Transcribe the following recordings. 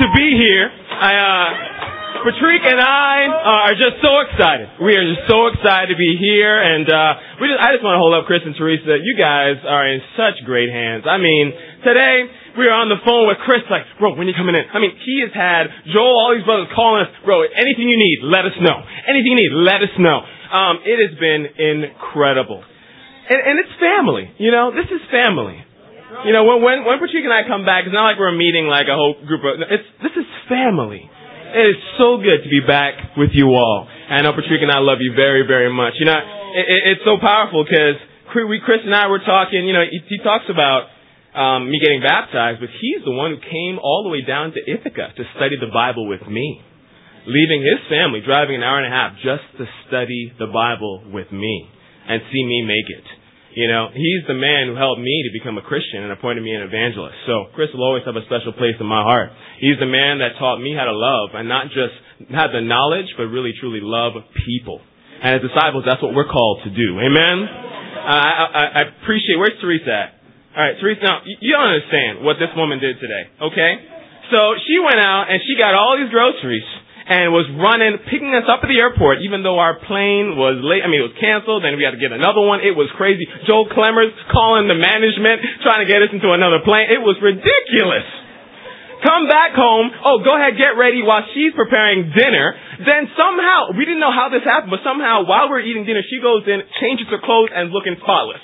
be here. Patrick and I are just so excited. We are just so excited to be here, and I just want to hold up Chris and Teresa. You guys are in such great hands. I mean, today we were on the phone with Chris, like, bro, when you coming in? I mean, he has had Joel, all these brothers calling us, bro, anything you need, let us know. Anything you need, let us know. It has been incredible. And it's family, you know, this is family. You know, when Patrick and I come back, it's not like we're meeting like a whole group of, this is family. It is so good to be back with you all. I know Patrick and I love you very, very much. You know, it's so powerful because Chris and I were talking, you know, he talks about me getting baptized, but he's the one who came all the way down to Ithaca to study the Bible with me. Leaving his family, driving an hour and a half just to study the Bible with me and see me make it. You know, he's the man who helped me to become a Christian and appointed me an evangelist. So Chris will always have a special place in my heart. He's the man that taught me how to love and not just have the knowledge, but really truly love people. And as disciples, that's what we're called to do. Amen? I appreciate, where's Teresa at? All right, Teresa, now, you don't understand what this woman did today, okay? So she went out and she got all these groceries and was running, picking us up at the airport, even though our plane was late. I mean, it was canceled, and we had to get another one. It was crazy. Joel Clemmers calling the management, trying to get us into another plane. It was ridiculous. Come back home. Oh, go ahead, get ready while she's preparing dinner. Then somehow, we didn't know how this happened, but somehow while we're eating dinner, she goes in, changes her clothes, and is looking spotless.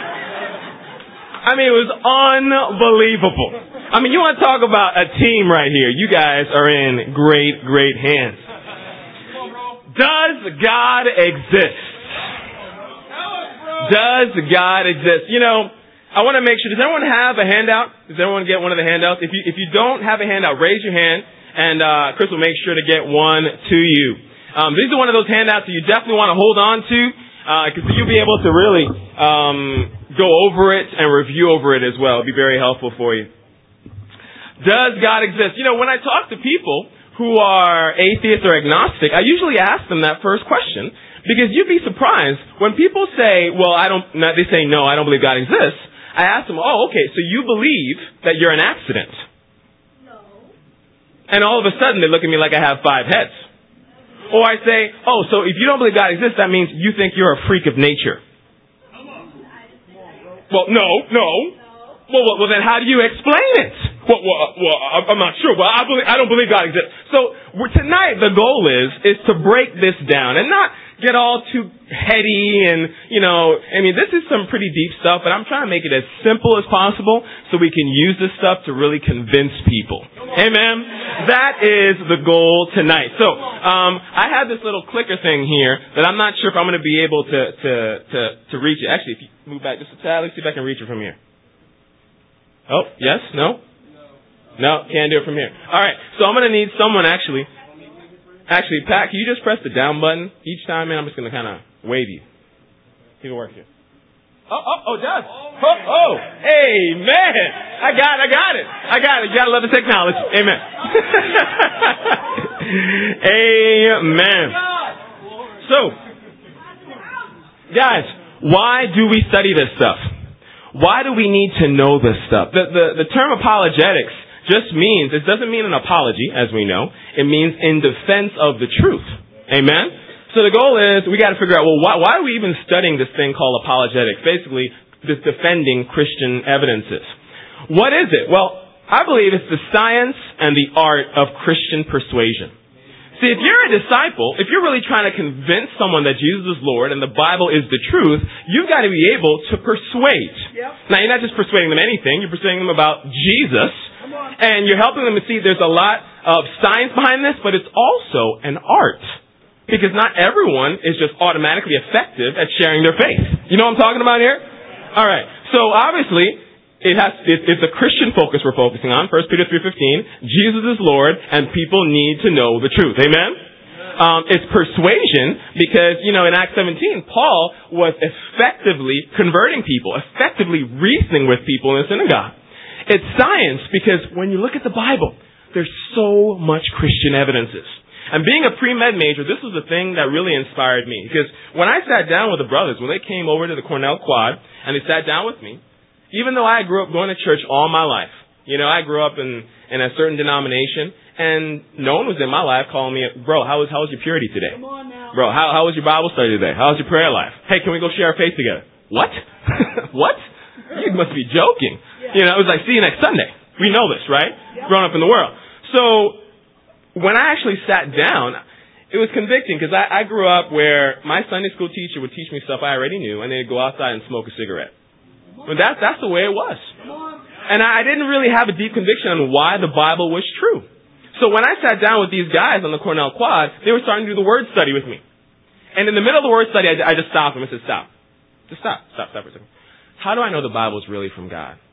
I mean, it was unbelievable. I mean, you want to talk about a team right here. You guys are in great, great hands. Does God exist? Does God exist? You know, I want to make sure, does everyone have a handout? Does everyone get one of the handouts? If you don't have a handout, raise your hand, and Chris will make sure to get one to you. These are one of those handouts that you definitely want to hold on to, because you'll be able to really go over it and review over it as well. It'll be very helpful for you. Does God exist? You know, when I talk to people who are atheists or agnostic, I usually ask them that first question, because you'd be surprised when people say, well, they say, no, I don't believe God exists. I ask them, oh, okay, so you believe that you're an accident? No. And all of a sudden they look at me like I have 5 heads. Or I say, oh, so if you don't believe God exists, that means you think you're a freak of nature. Well, no. Well, then how do you explain it? Well, I'm not sure. Well, I don't believe God exists. So tonight the goal is to break this down and not get all too heady and, you know, I mean, this is some pretty deep stuff, but I'm trying to make it as simple as possible so we can use this stuff to really convince people. Amen? That is the goal tonight. So, I have this little clicker thing here that I'm not sure if I'm going to be able to reach it. Actually, if you move back just a tad, let's see if I can reach it from here. Oh, yes? No? No, can't do it from here. All right, so I'm going to need someone actually, Pat, can you just press the down button each time, and I'm just going to kind of wave you. See if it works here. Oh, it does. Oh, amen. I got it. You got to love the technology. Amen. Amen. So, guys, why do we study this stuff? Why do we need to know this stuff? The term apologetics just means, it doesn't mean an apology, as we know. It means in defense of the truth. Amen? So the goal is, we got to figure out, well, why are we even studying this thing called apologetics? Basically, this defending Christian evidences. What is it? Well, I believe it's the science and the art of Christian persuasion. See, if you're a disciple, if you're really trying to convince someone that Jesus is Lord and the Bible is the truth, you've got to be able to persuade. Yep. Now, you're not just persuading them anything, you're persuading them about Jesus, and you're helping them to see there's a lot of science behind this, but it's also an art. Because not everyone is just automatically effective at sharing their faith. You know what I'm talking about here? All right. So obviously, it's a Christian focus we're focusing on. 1 Peter 3:15, Jesus is Lord, and people need to know the truth. Amen? It's persuasion because, you know, in Acts 17, Paul was effectively converting people, effectively reasoning with people in the synagogue. It's science because when you look at the Bible, there's so much Christian evidences. And being a pre-med major, this was the thing that really inspired me. Because when I sat down with the brothers, when they came over to the Cornell Quad, and they sat down with me, even though I grew up going to church all my life, you know, I grew up in a certain denomination, And no one was in my life calling me, bro, how was your purity today? Bro, how was your Bible study today? How was your prayer life? Hey, can we go share our faith together? What? What? You must be joking. You know, it was like, see you next Sunday. We know this, right? Growing up in the world. So when I actually sat down, it was convicting because I grew up where my Sunday school teacher would teach me stuff I already knew, and then he'd go outside and smoke a cigarette. But that's the way it was. And I didn't really have a deep conviction on why the Bible was true. So when I sat down with these guys on the Cornell Quad, they were starting to do the word study with me. And in the middle of the word study, I just stopped them and said, stop. Just stop for a second. How do I know the Bible is really from God?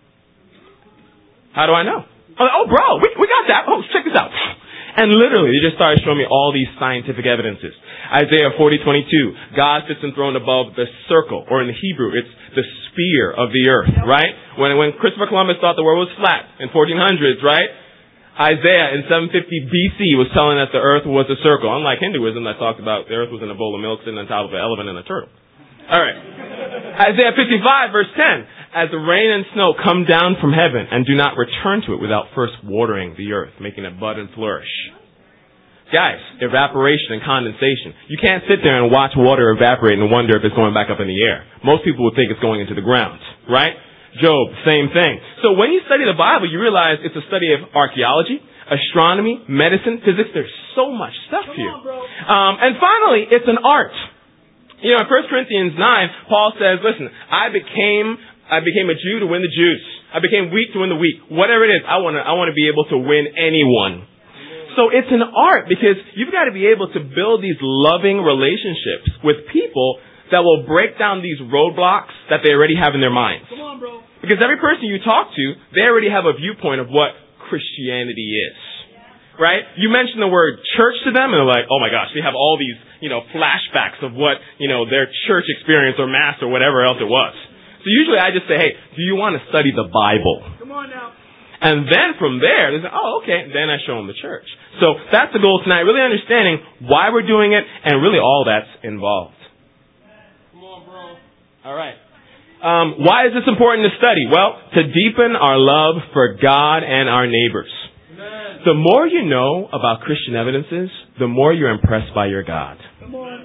How do I know? Oh, bro, we got that. Oh, check this out. And literally, they just started showing me all these scientific evidences. Isaiah 40:22, God sits enthroned above the circle, or in the Hebrew, it's the sphere of the earth, right? When Christopher Columbus thought the world was flat in 1400s, right? Isaiah in 750 BC was telling us the earth was a circle. Unlike Hinduism that talked about the earth was in a bowl of milk sitting on top of an elephant and a turtle. All right. Isaiah 55 verse 10. As the rain and snow come down from heaven and do not return to it without first watering the earth, making it bud and flourish. Guys, evaporation and condensation. You can't sit there and watch water evaporate and wonder if it's going back up in the air. Most people would think it's going into the ground, right? Job, same thing. So when you study the Bible, you realize it's a study of archaeology, astronomy, medicine, physics. There's so much stuff here. And finally, it's an art. You know, in 1 Corinthians 9, Paul says, listen, I became a Jew to win the Jews. I became weak to win the weak. Whatever it is, I want to be able to win anyone. So it's an art because you've got to be able to build these loving relationships with people that will break down these roadblocks that they already have in their minds. Come on, bro. Because every person you talk to, they already have a viewpoint of what Christianity is. Right? You mention the word church to them and they're like, oh my gosh, they have all these, flashbacks of what, their church experience or mass or whatever else it was. So usually I just say, hey, do you want to study the Bible? Come on now. And then from there, they say, oh, okay. Then I show them the church. So that's the goal tonight, really understanding why we're doing it and really all that's involved. Come on, bro. All right. Why is this important to study? Well, to deepen our love for God and our neighbors. Amen. The more you know about Christian evidences, the more you're impressed by your God. Come on.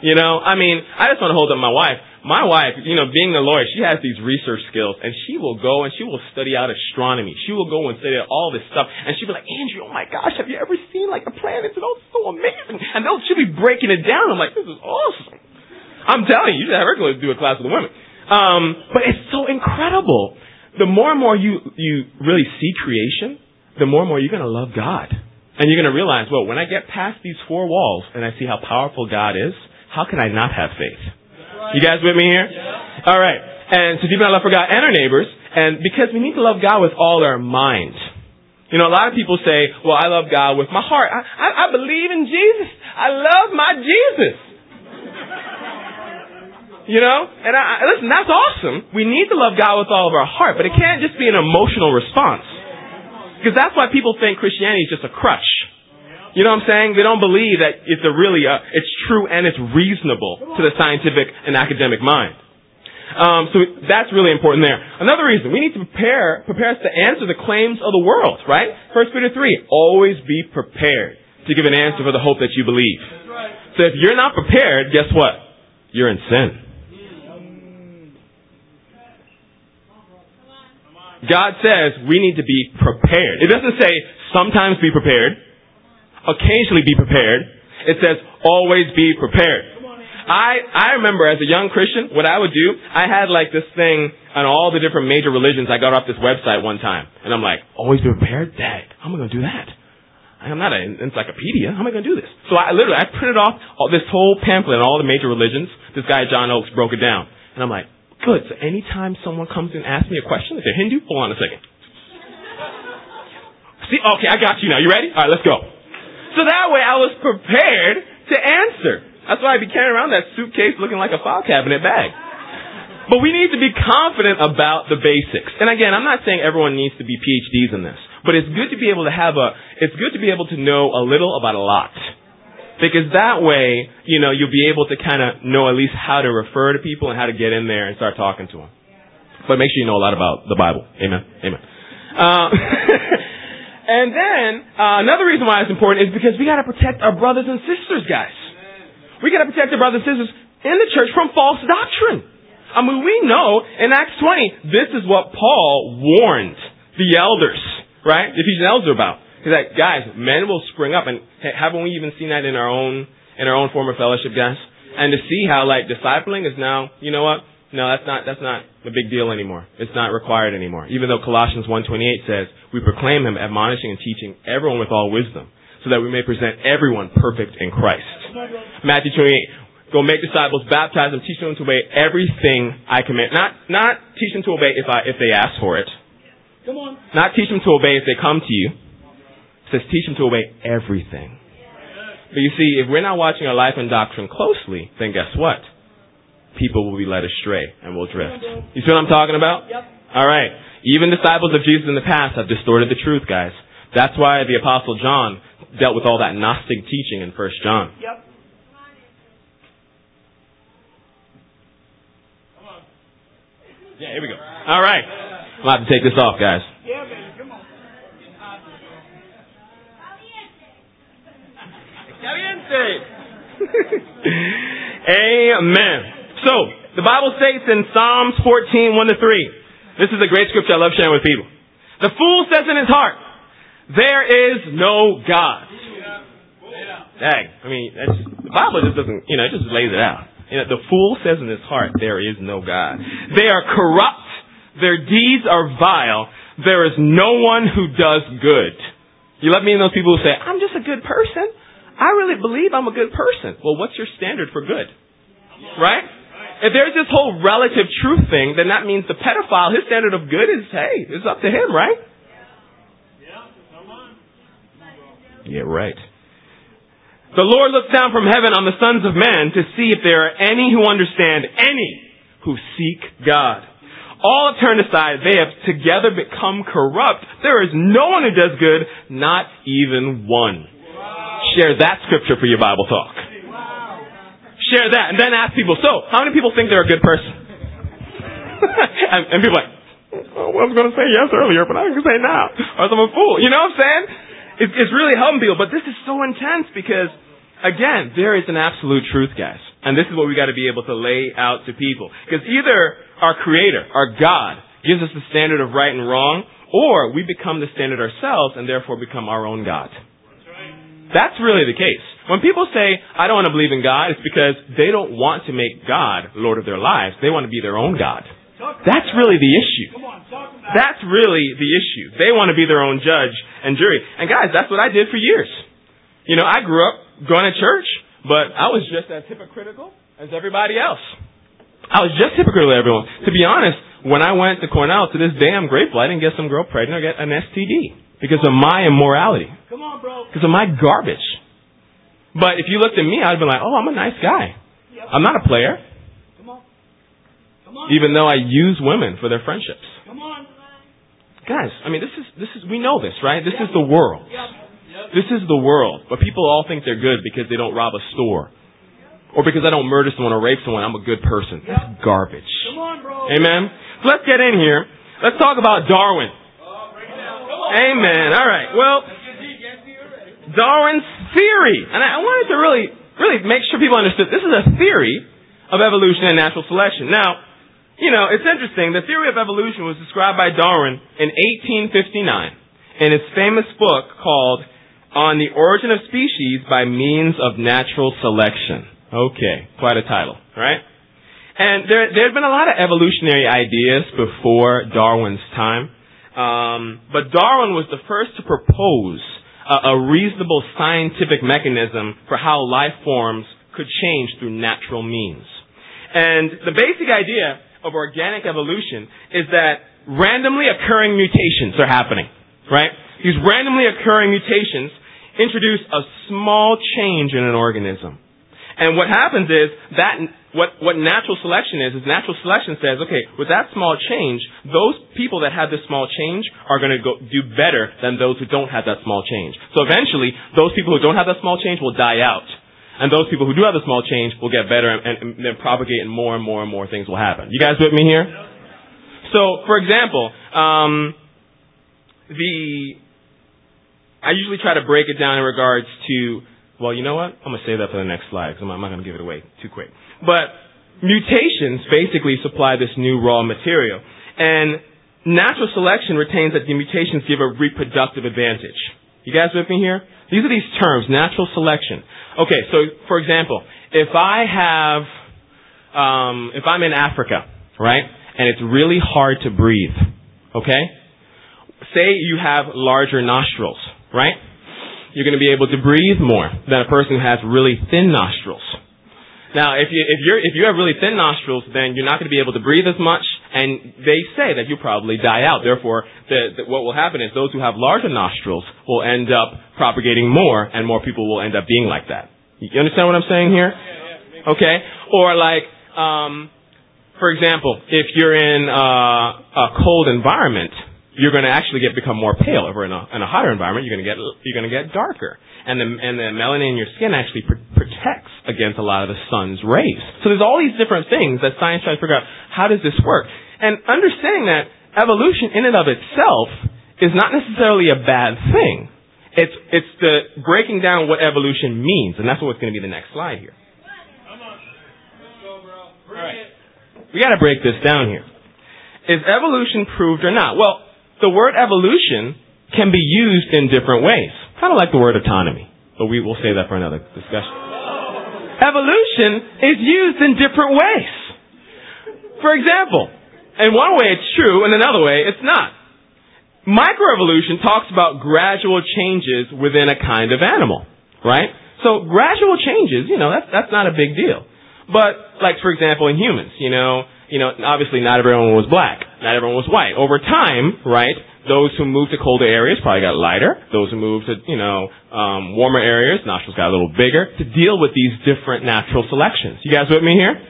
I just want to hold up my wife. My wife, being a lawyer, she has these research skills, and she will go and she will study out astronomy. She will go and study out all this stuff, and she'll be like, Andrew, oh my gosh, have you ever seen the planets? And it's so amazing. And she'll be breaking it down. I'm like, this is awesome. I'm telling you, you should have her go do a class with the women. But it's so incredible. The more and more you really see creation, the more and more you're going to love God. And you're going to realize, well, when I get past these four walls and I see how powerful God is, how can I not have faith? You guys with me here? Yeah. All right. And to deepen our love for God and our neighbors, and because we need to love God with all our mind. A lot of people say, well, I love God with my heart. I believe in Jesus. I love my Jesus. And listen, that's awesome. We need to love God with all of our heart, but it can't just be an emotional response. Because that's why people think Christianity is just a crutch. You know what I'm saying? They don't believe that it's it's true and it's reasonable to the scientific and academic mind. So that's really important there. Another reason, we need to prepare us to answer the claims of the world, right? 1 Peter 3, always be prepared to give an answer for the hope that you believe. So if you're not prepared, guess what? You're in sin. God says we need to be prepared. It doesn't say sometimes be prepared, occasionally be prepared. It says always be prepared. I remember as a young Christian, what I would do, I had this thing on all the different major religions. I got off this website one time, and I'm like, always be prepared? Dang, how am I going to do that? I'm not an encyclopedia. How am I going to do this? So I printed off this whole pamphlet on all the major religions. This guy, John Oakes, broke it down. And I'm like, good. So anytime someone comes and asks me a question, if they're Hindu, hold on a second. See, okay, I got you now. You ready? All right, let's go. So that way I was prepared to answer. That's why I'd be carrying around that suitcase looking like a file cabinet bag. But we need to be confident about the basics. And again, I'm not saying everyone needs to be PhDs in this, but it's good to be able to to know a little about a lot. Because that way, you'll be able to kind of know at least how to refer to people and how to get in there and start talking to them. But make sure you know a lot about the Bible. Amen. Amen. And then, another reason why it's important is because we gotta protect our brothers and sisters, guys. We gotta protect our brothers and sisters in the church from false doctrine. I mean, we know in Acts 20, this is what Paul warned the elders, right? The Ephesian elders about. He's like, guys, men will spring up, and haven't we even seen that in our own form of fellowship, guys? And to see how, like, discipling is now, you know what? No, that's not a big deal anymore. It's not required anymore. Even though Colossians 1:28 says, we proclaim him admonishing and teaching everyone with all wisdom, so that we may present everyone perfect in Christ. Matthew 28, go make disciples, baptize them, teach them to obey everything I command. Not teach them to obey if they ask for it. Come on. Not teach them to obey if they come to you. It says teach them to obey everything. But you see, if we're not watching our life and doctrine closely, then guess what? People will be led astray and will drift. You see what I'm talking about? Yep. All right. Even disciples of Jesus in the past have distorted the truth, guys. That's why the Apostle John dealt with all that Gnostic teaching in 1 John. Yep. Yeah, here we go. All right. I'm about to take this off, guys. Yeah, baby. Come on. Caliente. Amen. So, the Bible states in Psalms 14, 1-3. This is a great scripture I love sharing with people. The fool says in his heart, there is no God. Dang. I mean, the Bible just doesn't, it just lays it out. The fool says in his heart, there is no God. They are corrupt. Their deeds are vile. There is no one who does good. You let me in those people who say, I'm just a good person. I really believe I'm a good person. Well, what's your standard for good? Right? If there's this whole relative truth thing, then that means the pedophile, his standard of good is, hey, it's up to him, right? Yeah, right. The Lord looks down from heaven on the sons of men to see if there are any who understand, any who seek God. All have turned aside. They have together become corrupt. There is no one who does good, not even one. Share that scripture for your Bible talk. Share that, and then ask people, so, how many people think they're a good person? and people are like, well, I was going to say yes earlier, but I'm going to say now. Or I'm a fool. You know what I'm saying? It's really helping people, but this is so intense because, again, there is an absolute truth, guys. And this is what we got to be able to lay out to people. Because either our Creator, our God, gives us the standard of right and wrong, or we become the standard ourselves and therefore become our own God. That's really the case. When people say, I don't want to believe in God, it's because they don't want to make God Lord of their lives. They want to be their own God. That's really the issue. That's really the issue. They want to be their own judge and jury. And guys, that's what I did for years. I grew up going to church, but I was just as hypocritical as everybody else. I was just hypocritical to everyone. To be honest, when I went to Cornell, to this day I'm grateful I didn't get some girl pregnant or get an STD because of my immorality. Come on, bro. Because of my garbage. But if you looked at me, I'd be like, oh, I'm a nice guy. Yep. I'm not a player. Come on. Come on. Even though I use women for their friendships. Come on. Guys, I mean, this is, we know this, right? This is the world. Yep. This is the world. But people all think they're good because they don't rob a store. Or because I don't murder someone or rape someone, I'm a good person. That's garbage. Come on, bro. Amen? So let's get in here. Let's talk about Darwin. Amen. All right. Well, Darwin's theory. And I wanted to really make sure people understood this is a theory of evolution and natural selection. Now, it's interesting. The theory of evolution was described by Darwin in 1859 in his famous book called On the Origin of Species by Means of Natural Selection. Okay, quite a title, right? And there had been a lot of evolutionary ideas before Darwin's time. But Darwin was the first to propose a reasonable scientific mechanism for how life forms could change through natural means. And the basic idea of organic evolution is that randomly occurring mutations are happening, right? These randomly occurring mutations introduce a small change in an organism. And what happens is that what natural selection is natural selection says, okay, with that small change, those people that have this small change are going to do better than those who don't have that small change. So eventually, those people who don't have that small change will die out. And those people who do have the small change will get better and then propagate and more and more and more things will happen. You guys with me here? So, for example, I usually try to break it down in regards to, well, you know what? I'm going to save that for the next slide because I'm not going to give it away too quick. But mutations basically supply this new raw material. And natural selection retains that the mutations give a reproductive advantage. You guys with me here? These are these terms, natural selection. Okay, so for example, if I'm in Africa, right, and it's really hard to breathe, okay? Say you have larger nostrils, right? You're going to be able to breathe more than a person who has really thin nostrils. Now, if you have really thin nostrils, then you're not going to be able to breathe as much, and they say that you'll probably die out. Therefore, what will happen is those who have larger nostrils will end up propagating more, and more people will end up being like that. You understand what I'm saying here? Okay? Or like, for example, if you're in a cold environment, you're going to actually become more pale. If we're in a hotter environment, you're going to get darker. And the melanin in your skin actually protects against a lot of the sun's rays. So there's all these different things that science tries to figure out, how does this work? And understanding that evolution in and of itself is not necessarily a bad thing. It's the breaking down what evolution means, and that's what's going to be the next slide here. Come on. Let's go, bro. All right. We got to break this down here. Is evolution proved or not? Well, the word evolution can be used in different ways. Kind of like the word autonomy. But we will save that for another discussion. Evolution is used in different ways. For example, in one way it's true, in another way it's not. Microevolution talks about gradual changes within a kind of animal, right? So gradual changes, that's not a big deal. But, like, for example, in humans, obviously not everyone was black. Not everyone was white. Over time, right, those who moved to colder areas probably got lighter. Those who moved to, warmer areas, nostrils got a little bigger to deal with these different natural selections. You guys with me here?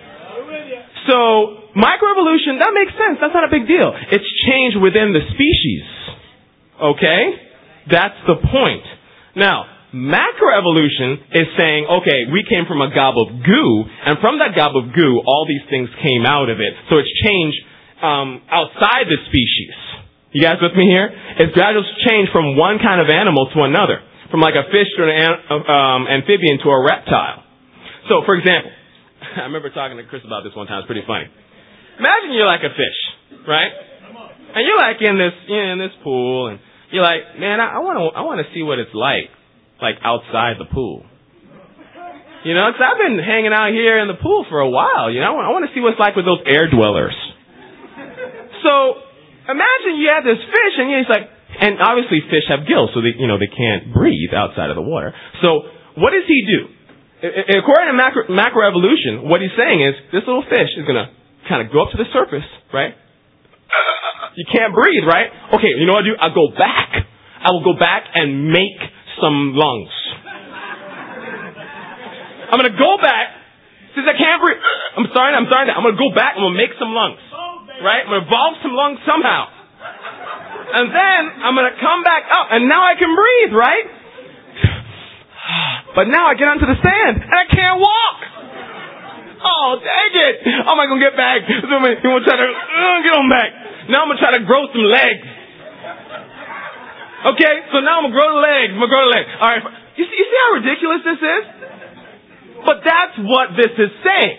So, microevolution, that makes sense. That's not a big deal. It's change within the species. Okay? That's the point. Now, macroevolution is saying, okay, we came from a gob of goo, and from that gob of goo, all these things came out of it. So it's change outside the species. You guys with me here? It's gradual change from one kind of animal to another, from like a fish to an amphibian to a reptile. So, for example, I remember talking to Chris about this one time. It's pretty funny. Imagine you're like a fish, right? And you're like in this pool, and you're like, man, I want to see what it's like outside the pool. Because I've been hanging out here in the pool for a while. I want to see what it's like with those air dwellers. So imagine you have this fish, and he's like, and obviously fish have gills, so they can't breathe outside of the water. So what does he do? According to macroevolution, what he's saying is this little fish is going to kind of go up to the surface, right? You can't breathe, right? Okay, you know what I do? I will go back and make some lungs. I'm going to go back. Since I can't breathe, I'm sorry. I'm going to go back and I'm going to make some lungs. Right? I'm going to evolve some lungs somehow. And then I'm going to come back up and now I can breathe, right? But now I get onto the sand and I can't walk. Oh, dang it. How am I going to get back? I'm going to try to get on back. Now I'm going to try to grow some legs. Okay, so now I'm going to grow the legs. All right. You see how ridiculous this is? But that's what this is saying.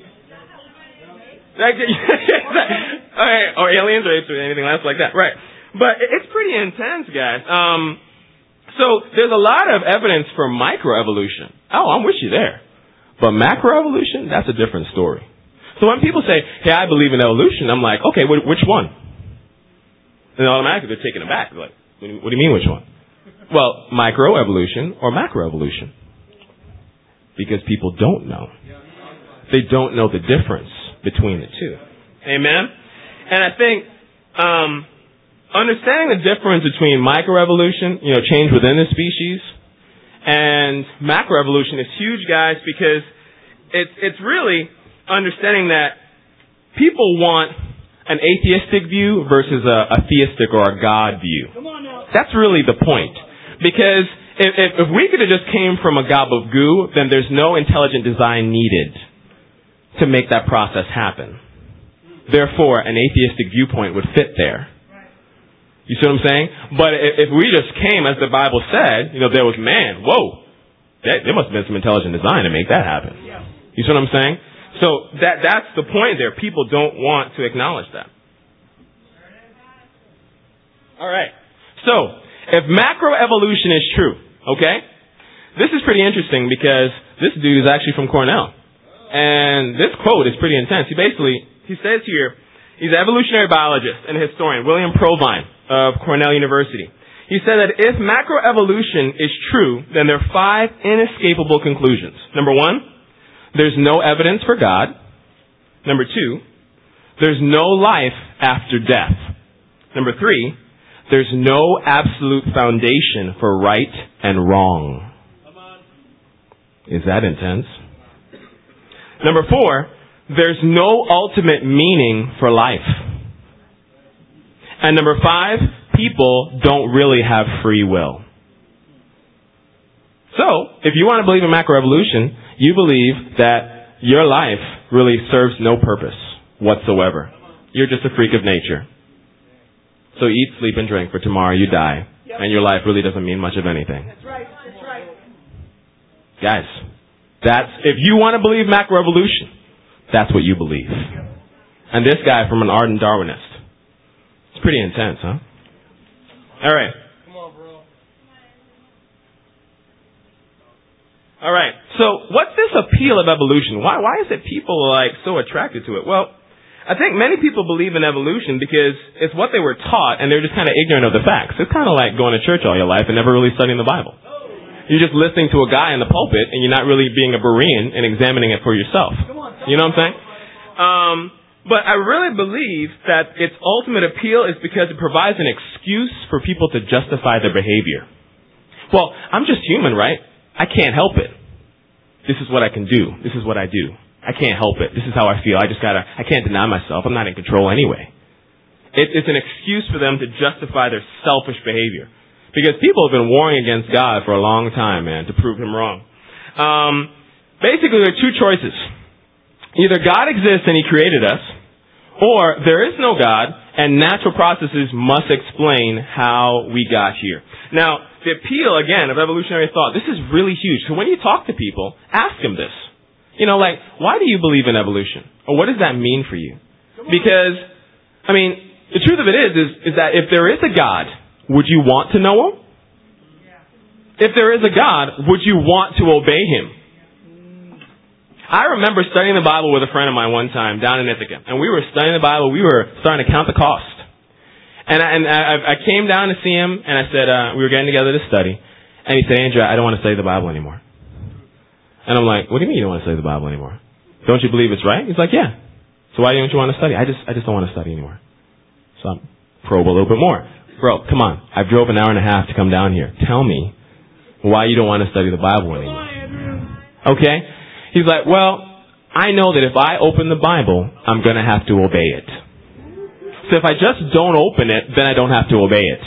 Okay, or aliens or apes or anything else like that. Right. But it's pretty intense, guys. So there's a lot of evidence for microevolution. Oh, I'm with you there. But macroevolution, that's a different story. So when people say, hey, I believe in evolution, I'm like, okay, which one? And automatically they're taken aback. Like, what do you mean which one? Well, microevolution or macroevolution. Because people don't know. They don't know the difference between the two. Amen? And I think understanding the difference between microevolution, change within the species, and macroevolution is huge, guys, because it's really understanding that people want an atheistic view versus a theistic or a God view. That's really the point. Because if we could have just came from a gob of goo, then there's no intelligent design needed to make that process happen. Therefore, an atheistic viewpoint would fit there. You see what I'm saying? But if we just came, as the Bible said, there was man, whoa, there must have been some intelligent design to make that happen. You see what I'm saying? So that's the point there. People don't want to acknowledge that. All right. So, if macroevolution is true, okay, this is pretty interesting because this dude is actually from Cornell. And this quote is pretty intense. He says here, he's an evolutionary biologist and historian, William Provine of Cornell University. He said that if macroevolution is true, then there are 5 inescapable conclusions. Number 1, there's no evidence for God. Number 2, there's no life after death. Number 3, there's no absolute foundation for right and wrong. Is that intense? Number 4, there's no ultimate meaning for life. And number 5, people don't really have free will. So, if you want to believe in macroevolution, you believe that your life really serves no purpose whatsoever. You're just a freak of nature. So eat, sleep, and drink, for tomorrow you die. And your life really doesn't mean much of anything. That's right. That's right. Guys, if you want to believe macroevolution, that's what you believe. And this guy from an ardent Darwinist. It's pretty intense, huh? All right. Come on, bro. All right. So what's this appeal of evolution? Why is it people are so attracted to it? Well, I think many people believe in evolution because it's what they were taught and they're just kind of ignorant of the facts. It's kind of like going to church all your life and never really studying the Bible. You're just listening to a guy in the pulpit and you're not really being a Berean and examining it for yourself. You know what I'm saying? But I really believe that its ultimate appeal is because it provides an excuse for people to justify their behavior. Well, I'm just human, right? I can't help it. This is what I can do. This is what I do. I can't help it. This is how I feel. I can't deny myself. I'm not in control anyway. It's an excuse for them to justify their selfish behavior. Because people have been warring against God for a long time, man, to prove him wrong. Basically, there are 2 choices. Either God exists and he created us, or there is no God and natural processes must explain how we got here. Now, the appeal, again, of evolutionary thought, this is really huge. So when you talk to people, ask them this. Why do you believe in evolution? Or what does that mean for you? Because, the truth of it is that if there is a God, would you want to know him? If there is a God, would you want to obey him? I remember studying the Bible with a friend of mine one time down in Ithaca. And we were studying the Bible. We were starting to count the cost. And I came down to see him and I said, we were getting together to study. And he said, Andrew, I don't want to study the Bible anymore. And I'm like, what do you mean you don't want to study the Bible anymore? Don't you believe it's right? He's like, yeah. So why don't you want to study? I just don't want to study anymore. So I probe a little bit more. Bro, come on. I've drove an hour and a half to come down here. Tell me why you don't want to study the Bible anymore. Okay? He's like, well, I know that if I open the Bible, I'm going to have to obey it. So if I just don't open it, then I don't have to obey it.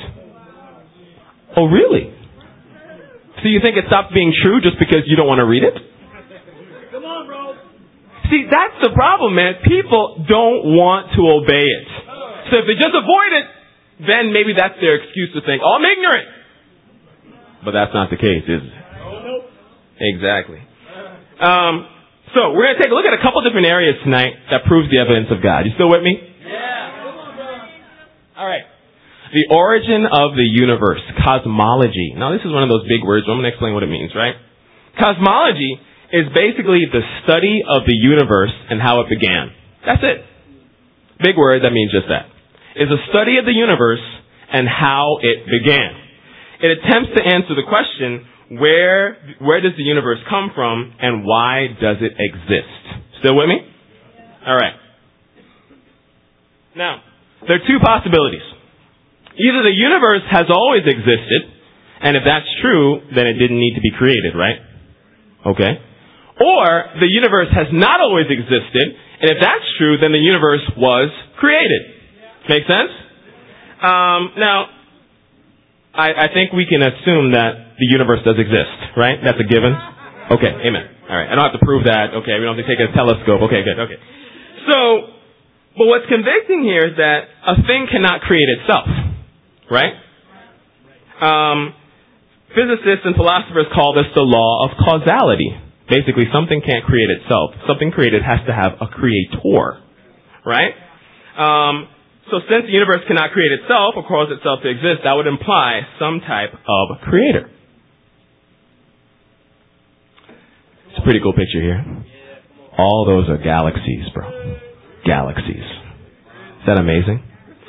Oh, really? So you think it stopped being true just because you don't want to read it? Come on, bro. See, that's the problem, man. People don't want to obey it. So if they just avoid it, then maybe that's their excuse to think, oh, I'm ignorant. But that's not the case, is it? Exactly. So we're going to take a look at a couple different areas tonight that proves the evidence of God. You still with me? Yeah. All right. The origin of the universe, cosmology. Now, this is one of those big words, but I'm going to explain what it means, right? Cosmology is basically the study of the universe and how it began. That's it. Big word, that means just that. It's a study of the universe and how it began. It attempts to answer the question, where does the universe come from and why does it exist? Still with me? All right. Now, there are 2 possibilities. Either the universe has always existed, and if that's true, then it didn't need to be created, right? Okay. Or the universe has not always existed, and if that's true, then the universe was created. Make sense? Now, I think we can assume that the universe does exist, right? That's a given? Okay, amen. All right, I don't have to prove that. Okay, we don't have to take a telescope. Okay, good, okay. So, but what's convicting here is that a thing cannot create itself. right? Physicists and philosophers call this the law of causality. Basically, something can't create itself. Something created has to have a creator, right? So since the universe cannot create itself or cause itself to exist, that would imply some type of creator. It's a pretty cool picture here. All those are galaxies, bro. Galaxies. Is that amazing?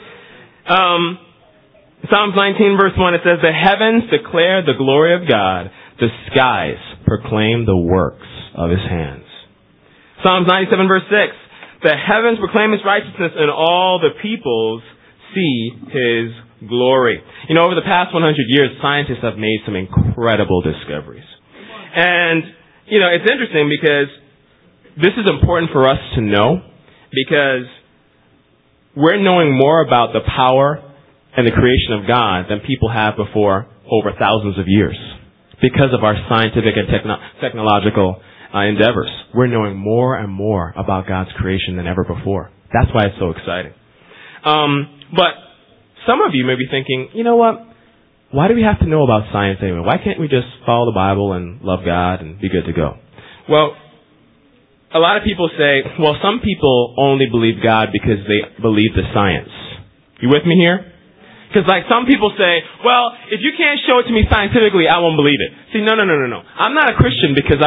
Psalms 19 verse 1, it says, "The heavens declare the glory of God. The skies proclaim the works of his hands." Psalms 97 verse 6, "The heavens proclaim his righteousness, and all the peoples see his glory." You know, over the past 100 years, scientists have made some incredible discoveries. And, you know, it's interesting because this is important for us to know, because we're knowing more about the power and the creation of God than people have before over thousands of years. Because of our scientific and technological endeavors, we're knowing more and more about God's creation than ever before. That's why it's so exciting. But some of you may be thinking, you know what? Why do we have to know about science anyway? Why can't we just follow the Bible and love God and be good to go? Well, a lot of people say, well, some people only believe God because they believe the science. You with me here? Because like some people say, well, if you can't show it to me scientifically, I won't believe it. See, no. I'm not a Christian because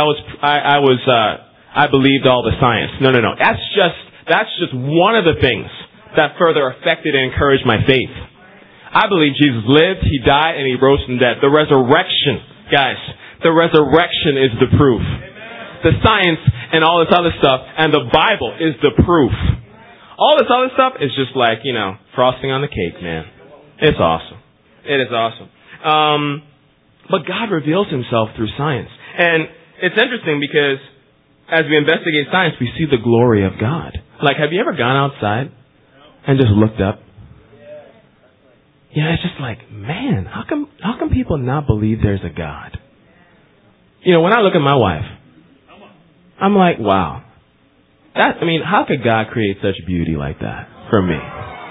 I believed all the science. No. That's just one of the things that further affected and encouraged my faith. I believe Jesus lived, he died, and he rose from the dead. The resurrection, guys, the resurrection is the proof. The science and all this other stuff and the Bible is the proof. All this other stuff is just like, you know, frosting on the cake, man. It's awesome. It is awesome. But God reveals himself through science. And it's interesting because as we investigate science, we see the glory of God. Like, have you ever gone outside and just looked up? Yeah, it's just like, man, how come people not believe there's a God? You know, when I look at my wife, I'm like, wow. How could God create such beauty like that for me?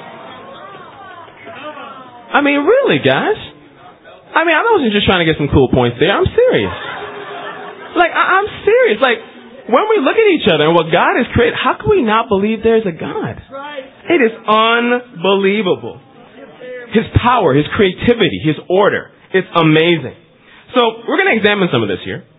Really, guys. I wasn't just trying to get some cool points there. I'm serious. I'm serious. When we look at each other and what God has created, how can we not believe there's a God? It is unbelievable. His power, his creativity, his order. It's amazing. So we're going to examine some of this here.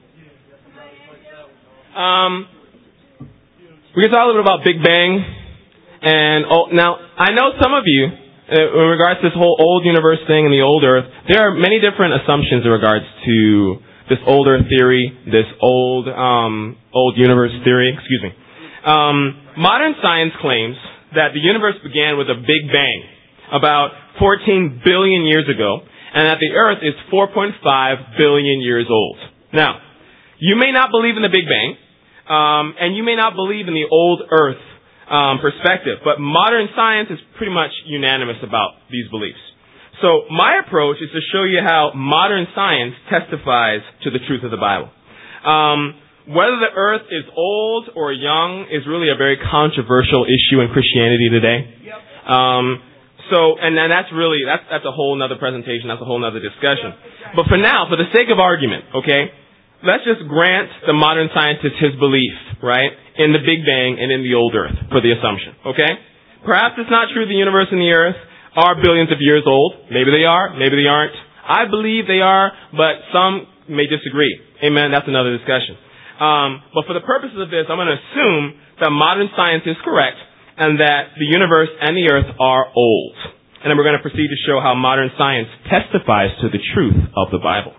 We can talk a little bit about Big Bang. And now, I know some of you, in regards to this whole old universe thing and the old Earth, there are many different assumptions in regards to this old Earth theory, this old universe theory. Modern science claims that the universe began with a Big Bang about 14 billion years ago, and that the Earth is 4.5 billion years old. Now, you may not believe in the Big Bang, and you may not believe in the old Earth perspective, but modern science is pretty much unanimous about these beliefs. So my approach is to show you how modern science testifies to the truth of the Bible. Whether the Earth is old or young is really a very controversial issue in Christianity today. Yep. And then that's a whole nother presentation, that's a whole nother discussion. But for now, for the sake of argument, okay, let's just grant the modern scientist his belief, right, in the Big Bang and in the old Earth for the assumption, okay? Perhaps it's not true the universe and the Earth are billions of years old. Maybe they are, maybe they aren't. I believe they are, but some may disagree. Amen, that's another discussion. But for the purposes of this, I'm going to assume that modern science is correct and that the universe and the Earth are old. And then we're going to proceed to show how modern science testifies to the truth of the Bible.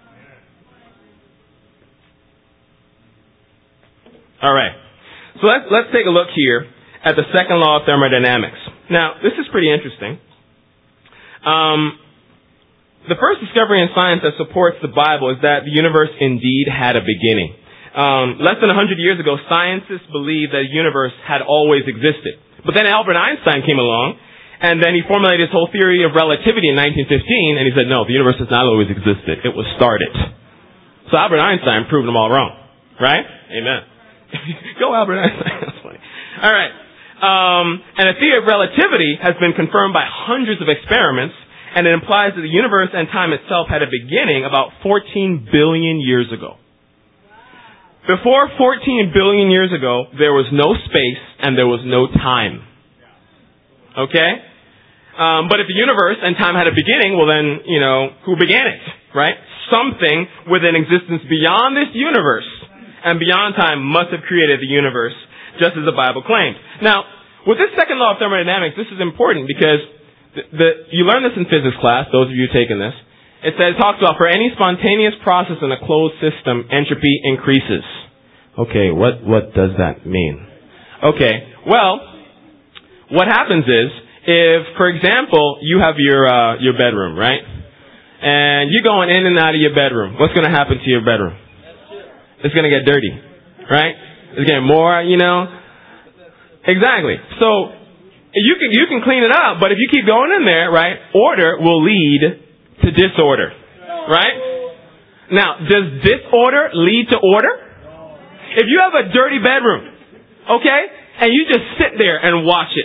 All right. So let's take a look here at the second law of thermodynamics. Now, this is pretty interesting. The first discovery in science that supports the Bible is that the universe indeed had a beginning. Less than 100 years ago, scientists believed that the universe had always existed. But then Albert Einstein came along, and then he formulated his whole theory of relativity in 1915, and he said, no, the universe has not always existed. It was started. So Albert Einstein proved them all wrong. Right? Amen. Go Albert Einstein. That's funny. All right. And the theory of relativity has been confirmed by hundreds of experiments, And it implies that the universe and time itself had a beginning about 14 billion years ago. Before 14 billion years ago, there was no space and there was no time. Okay? But if the universe and time had a beginning, well then, who began it? Right? Something with an existence beyond this universe and beyond time must have created the universe, just as the Bible claims. Now, with this second law of thermodynamics, this is important because you learn this in physics class, those of you taking this. It talks about for any spontaneous process in a closed system, entropy increases. Okay, what does that mean? Okay, well, what happens is, if, for example, you have your bedroom, right? And you're going in and out of your bedroom. What's going to happen to your bedroom? It's going to get dirty, right? It's getting more, Exactly. So, you can clean it up, but if you keep going in there, right, order will lead to disorder, right? Now, does disorder lead to order? If you have a dirty bedroom, okay, and you just sit there and watch it,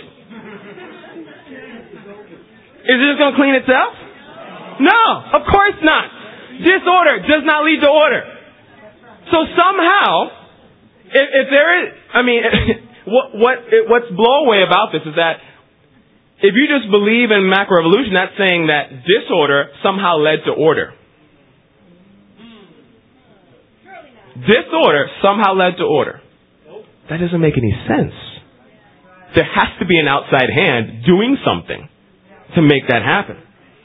is it just going to clean itself? No, of course not. Disorder does not lead to order. So somehow, if there is, what's blow away about this is that if you just believe in macroevolution, that's saying that disorder somehow led to order. Disorder somehow led to order. That doesn't make any sense. There has to be an outside hand doing something to make that happen.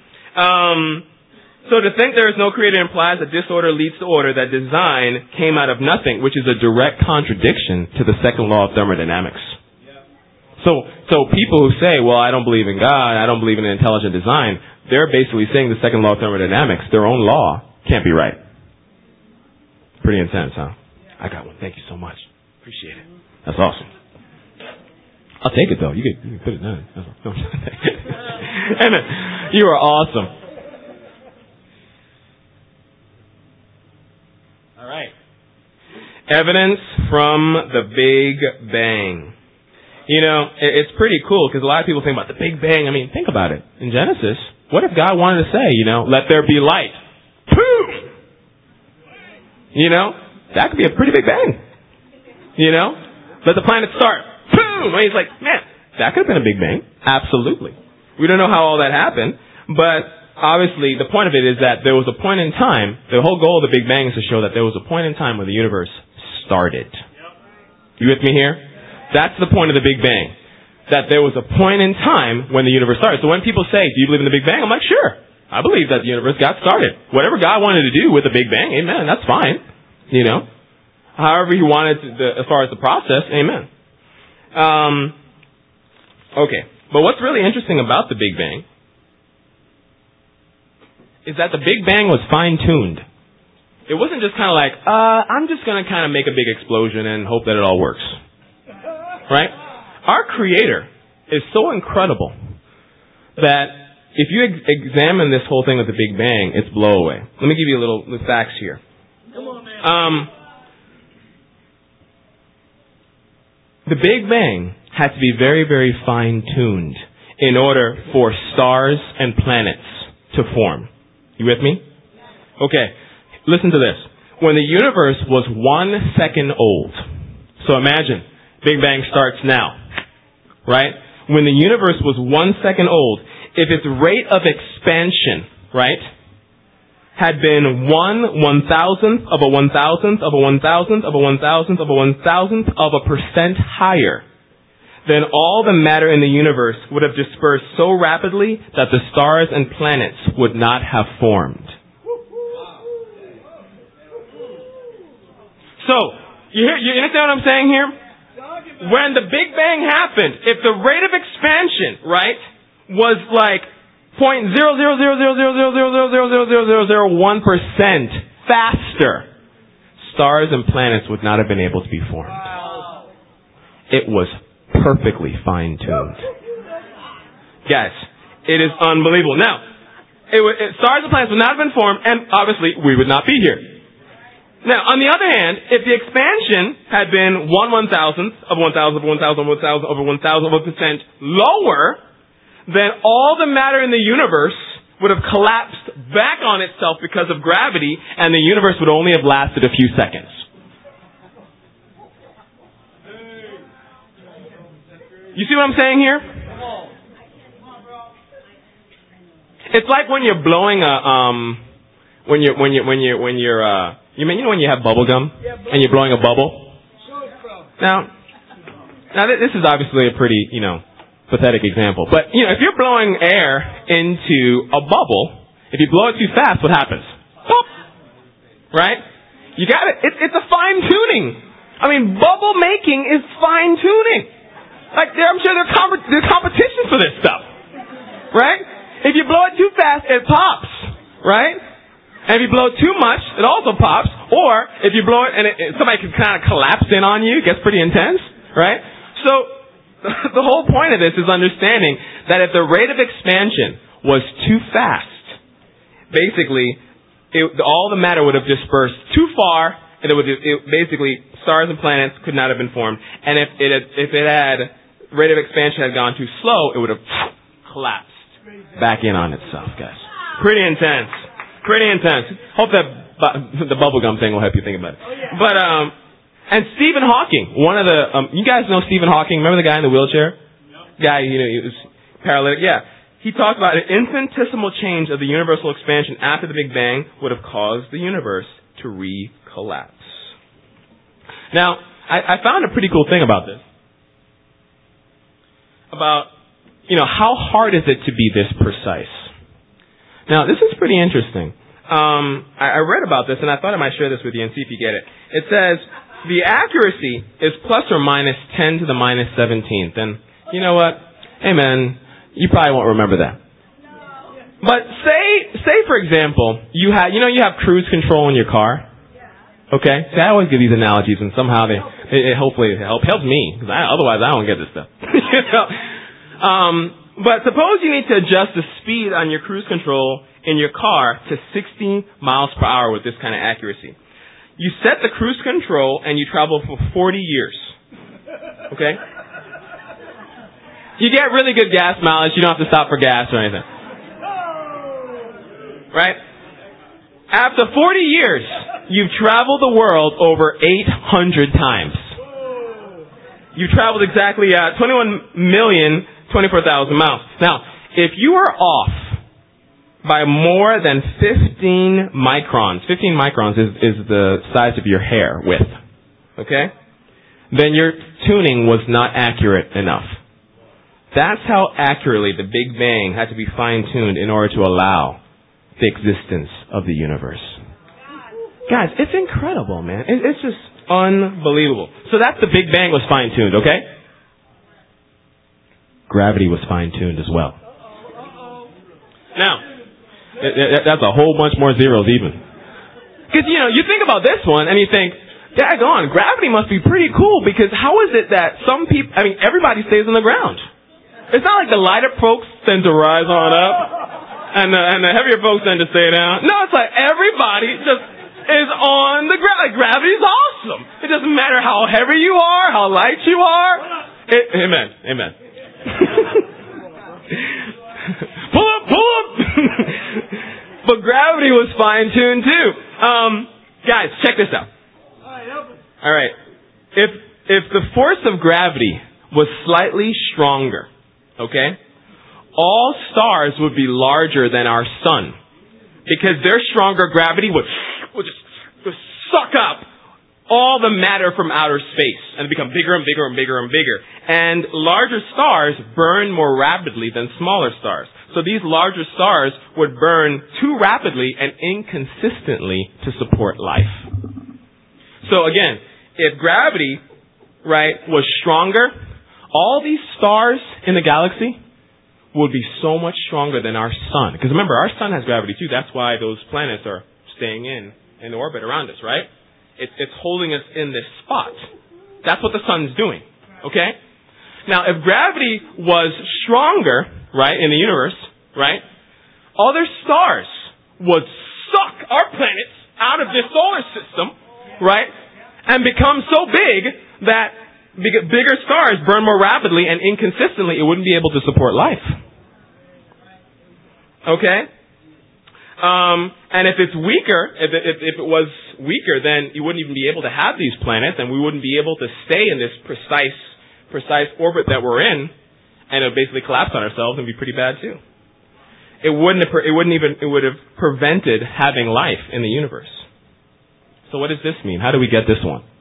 So to think there is no creator implies that disorder leads to order, that design came out of nothing, which is a direct contradiction to the second law of thermodynamics. So people who say, well, I don't believe in God, I don't believe in intelligent design, they're basically saying the second law of thermodynamics, their own law, can't be right. Pretty intense, huh? I got one. Thank you so much. Appreciate it. That's awesome. I'll take it, though. You can put it down. Amen. You are awesome. All right. Evidence from the Big Bang. It's pretty cool because a lot of people think about the Big Bang. Think about it. In Genesis, what if God wanted to say, let there be light? Boom! That could be a pretty big bang. Let the planet start. Boom! And he's like, man, that could have been a big bang. Absolutely. We don't know how all that happened, but obviously the point of it is that there was a point in time, the whole goal of the Big Bang is to show that there was a point in time when the universe started. You with me here? That's the point of the Big Bang. That there was a point in time when the universe started. So when people say, do you believe in the Big Bang? I'm like, sure. I believe that the universe got started. Whatever God wanted to do with the Big Bang, amen, that's fine. However he wanted as far as the process, amen. Okay. But what's really interesting about the Big Bang is that the Big Bang was fine-tuned. It wasn't just kind of like, I'm just going to kind of make a big explosion and hope that it all works. Right? Our Creator is so incredible that if you examine this whole thing with the Big Bang, it's blow away. Let me give you a little facts here. Come on, man. The Big Bang had to be very, very fine-tuned in order for stars and planets to form. You with me? Okay. Listen to this. When the universe was 1 second old, so imagine, Big Bang starts now, right? When the universe was 1 second old, if its rate of expansion, right, had been 1/1000th of a 1,000th of a 1,000th of a 1,000th of a 1,000th of a % higher, then all the matter in the universe would have dispersed so rapidly that the stars and planets would not have formed. So, you understand what I'm saying here? When the Big Bang happened, if the rate of expansion, right, was like 0.0000000000001% faster, stars and planets would not have been able to be formed. It was perfectly fine-tuned. Guys, it is unbelievable. Now, stars and planets would not have been formed, and obviously we would not be here. Now, on the other hand, if the expansion had been 1/1000th of 1,000 of 1,000 of 1,000 over 1,000 of a % lower, then all the matter in the universe would have collapsed back on itself because of gravity, and the universe would only have lasted a few seconds. You see what I'm saying here? It's like when you're blowing when you have bubble gum and you're blowing a bubble. Now this is obviously a pretty, pathetic example. But, if you're blowing air into a bubble, if you blow it too fast, what happens? Pop! Right? You got it. It's a fine tuning. I mean, bubble making is fine tuning. Like, I'm sure there's competition for this stuff. Right? If you blow it too fast, it pops. Right? And if you blow it too much, it also pops. Or, if you blow it and somebody can kind of collapse in on you, it gets pretty intense. Right? So, the whole point of this is understanding that if the rate of expansion was too fast, basically, all the matter would have dispersed too far, and basically, stars and planets could not have been formed. And if rate of expansion had gone too slow, it would have collapsed back in on itself, guys. Pretty intense. Pretty intense. Hope that the bubblegum thing will help you think about it. But, and Stephen Hawking, one of the, you guys know Stephen Hawking, remember the guy in the wheelchair? Guy, he was paralytic, yeah. He talked about an infinitesimal change of the universal expansion after the Big Bang would have caused the universe to recollapse. Now, I found a pretty cool thing about this. About, how hard is it to be this precise? Now, this is pretty interesting. I read about this, and I thought I might share this with you and see if you get it. It says, the accuracy is plus or minus 10 to the minus 17th. And you know what? Hey man, you probably won't remember that. But say for example, you have cruise control in your car. Okay? See, I always give these analogies and somehow it hopefully helps me. Because otherwise I don't get this stuff. But suppose you need to adjust the speed on your cruise control in your car to 60 miles per hour with this kind of accuracy. You set the cruise control and you travel for 40 years. Okay? You get really good gas mileage. You don't have to stop for gas or anything. Right? After 40 years, you've traveled the world over 800 times. You've traveled exactly 21,024,000 miles. Now, if you are off by more than 15 microns. 15 microns is the size of your hair width. Okay? Then your tuning was not accurate enough. That's how accurately the Big Bang had to be fine-tuned in order to allow the existence of the universe. Guys, it's incredible, man. It's just unbelievable. So that's the Big Bang was fine-tuned, okay? Gravity was fine-tuned as well. Now, that's a whole bunch more zeros even. Because, you think about this one and you think, daggone, gravity must be pretty cool because how is it that some people, everybody stays on the ground? It's not like the lighter folks tend to rise on up and the heavier folks tend to stay down. No, it's like everybody just is on the ground. Like, gravity is awesome. It doesn't matter how heavy you are, how light you are. Amen. Pull up! But gravity was fine-tuned too. Guys, check this out. Alright. If the force of gravity was slightly stronger, okay, all stars would be larger than our sun. Because their stronger gravity would just suck up all the matter from outer space and become bigger and bigger and bigger and bigger. And larger stars burn more rapidly than smaller stars. So these larger stars would burn too rapidly and inconsistently to support life. So again, if gravity, was stronger, all these stars in the galaxy would be so much stronger than our sun. Because remember, our sun has gravity too. That's why those planets are staying in orbit around us, right? It's holding us in this spot. That's what the sun's doing. Okay? Now, if gravity was stronger, in the universe, other stars would suck our planets out of this solar system, and become so big that bigger stars burn more rapidly and inconsistently, it wouldn't be able to support life. Okay? And if it's weaker, if it was weaker, then you wouldn't even be able to have these planets, and we wouldn't be able to stay in this precise orbit that we're in, and it would basically collapse on ourselves and be pretty bad too. It would have prevented having life in the universe. So what does this mean? How do we get this one?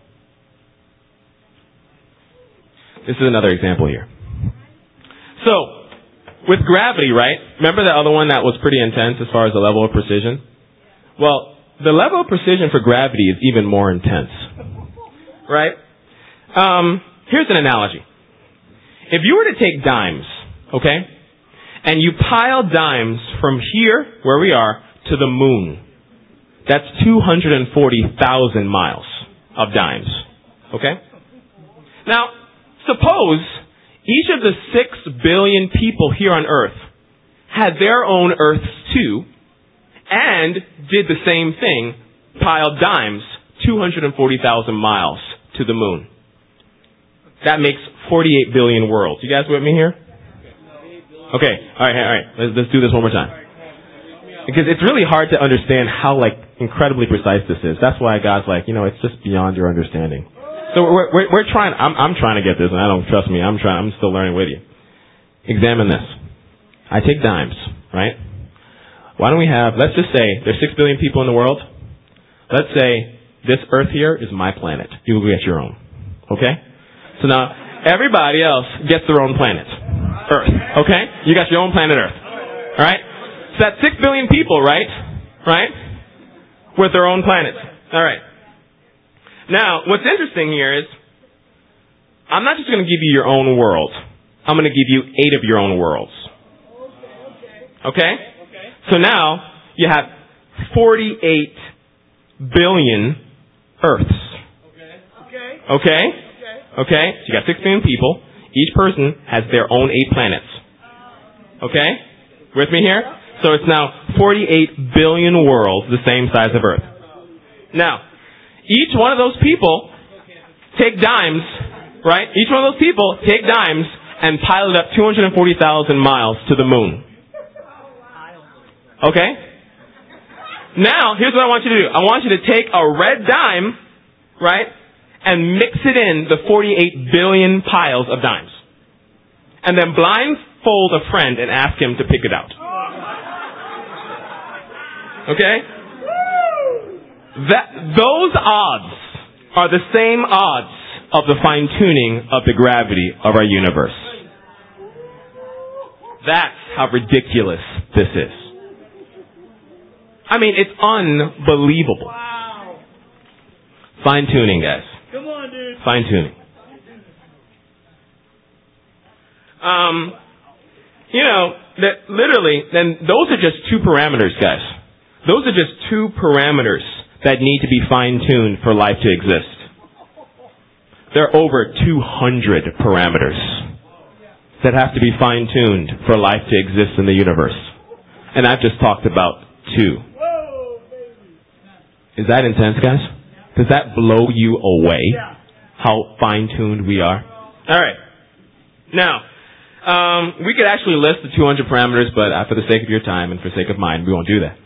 This is another example here. So, with gravity, right? Remember the other one that was pretty intense as far as the level of precision? Well, the level of precision for gravity is even more intense. Right? Here's an analogy. If you were to take dimes, okay, and you pile dimes from here, where we are, to the moon, that's 240,000 miles of dimes. Okay? Now, suppose each of the 6 billion people here on Earth had their own Earths too, and did the same thing, piled dimes 240,000 miles to the moon. That makes 48 billion worlds. You guys with me here? Okay, all right. Let's do this one more time. Because it's really hard to understand how incredibly precise this is. That's why God's it's just beyond your understanding. So we're trying. I'm trying to get this, and I don't trust me. I'm still learning with you. Examine this. I take dimes, right? Why don't we have? Let's just say there's 6 billion people in the world. Let's say this Earth here is my planet. You will get your own. Okay? So now everybody else gets their own planet, Earth. Okay? You got your own planet, Earth. All right? So that's 6 billion people, right? Right? With their own planets. All right. Now, what's interesting here is, I'm not just going to give you your own world. I'm going to give you 8 of your own worlds. Okay? So now, you have 48 billion Earths. Okay? Okay? So you got 6 billion people. Each person has their own 8 planets. Okay? With me here? So it's now 48 billion worlds the same size of Earth. Now, each one of those people take dimes, right? Each one of those people take dimes and pile it up 240,000 miles to the moon. Okay? Now, here's what I want you to do. I want you to take a red dime, right, and mix it in the 48 billion piles of dimes. And then blindfold a friend and ask him to pick it out. Okay? Those odds are the same odds of the fine-tuning of the gravity of our universe. That's how ridiculous this is. I mean, it's unbelievable. Wow. Fine-tuning, guys. Come on, dude. Fine-tuning. Literally, then those are just 2 parameters, guys. Those are just 2 parameters that need to be fine-tuned for life to exist. There are over 200 parameters that have to be fine-tuned for life to exist in the universe. And I've just talked about 2. Is that intense, guys? Does that blow you away? How fine-tuned we are? Alright. Now, we could actually list the 200 parameters, but for the sake of your time and for the sake of mine, we won't do that.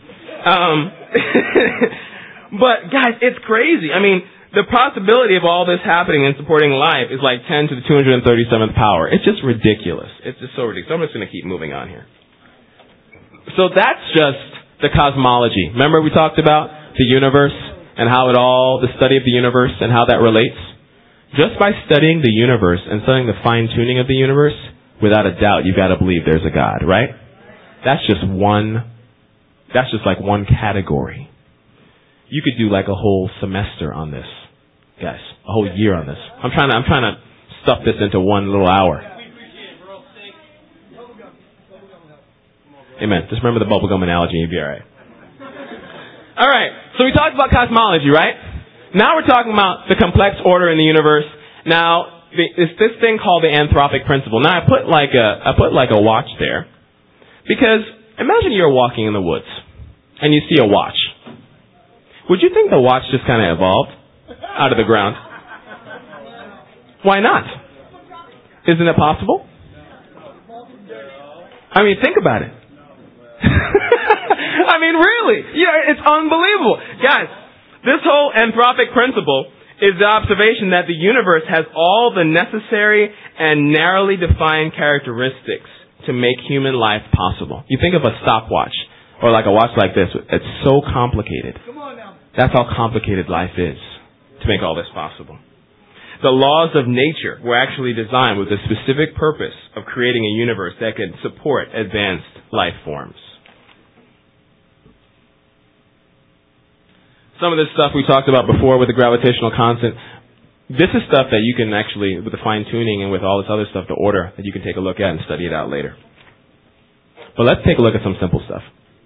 But, guys, it's crazy. I mean, the possibility of all this happening and supporting life is like 10 to the 237th power. It's just ridiculous. It's just so ridiculous. I'm just going to keep moving on here. So that's just the cosmology. Remember we talked about the universe and how the study of the universe and how that relates? Just by studying the universe and studying the fine-tuning of the universe, without a doubt, you've got to believe there's a God, right? That's just like one category. You could do like a whole semester on this, guys. A whole year on this. I'm trying to stuff this into one little hour. Amen. Just remember the bubblegum analogy and you'll be alright. Alright, so we talked about cosmology, right? Now we're talking about the complex order in the universe. Now, it's this thing called the anthropic principle. Now I put like a watch there. Because imagine you're walking in the woods and you see a watch. Would you think the watch just kind of evolved out of the ground? Why not? Isn't it possible? I mean, think about it. I mean, really. It's unbelievable. Guys, this whole anthropic principle is the observation that the universe has all the necessary and narrowly defined characteristics to make human life possible. You think of a stopwatch or like a watch like this. It's so complicated. Come on now. That's how complicated life is to make all this possible. The laws of nature were actually designed with the specific purpose of creating a universe that could support advanced life forms. Some of this stuff we talked about before with the gravitational constant, this is stuff that you can actually, with the fine-tuning and with all this other stuff, the order, that you can take a look at and study it out later. But let's take a look at some simple stuff.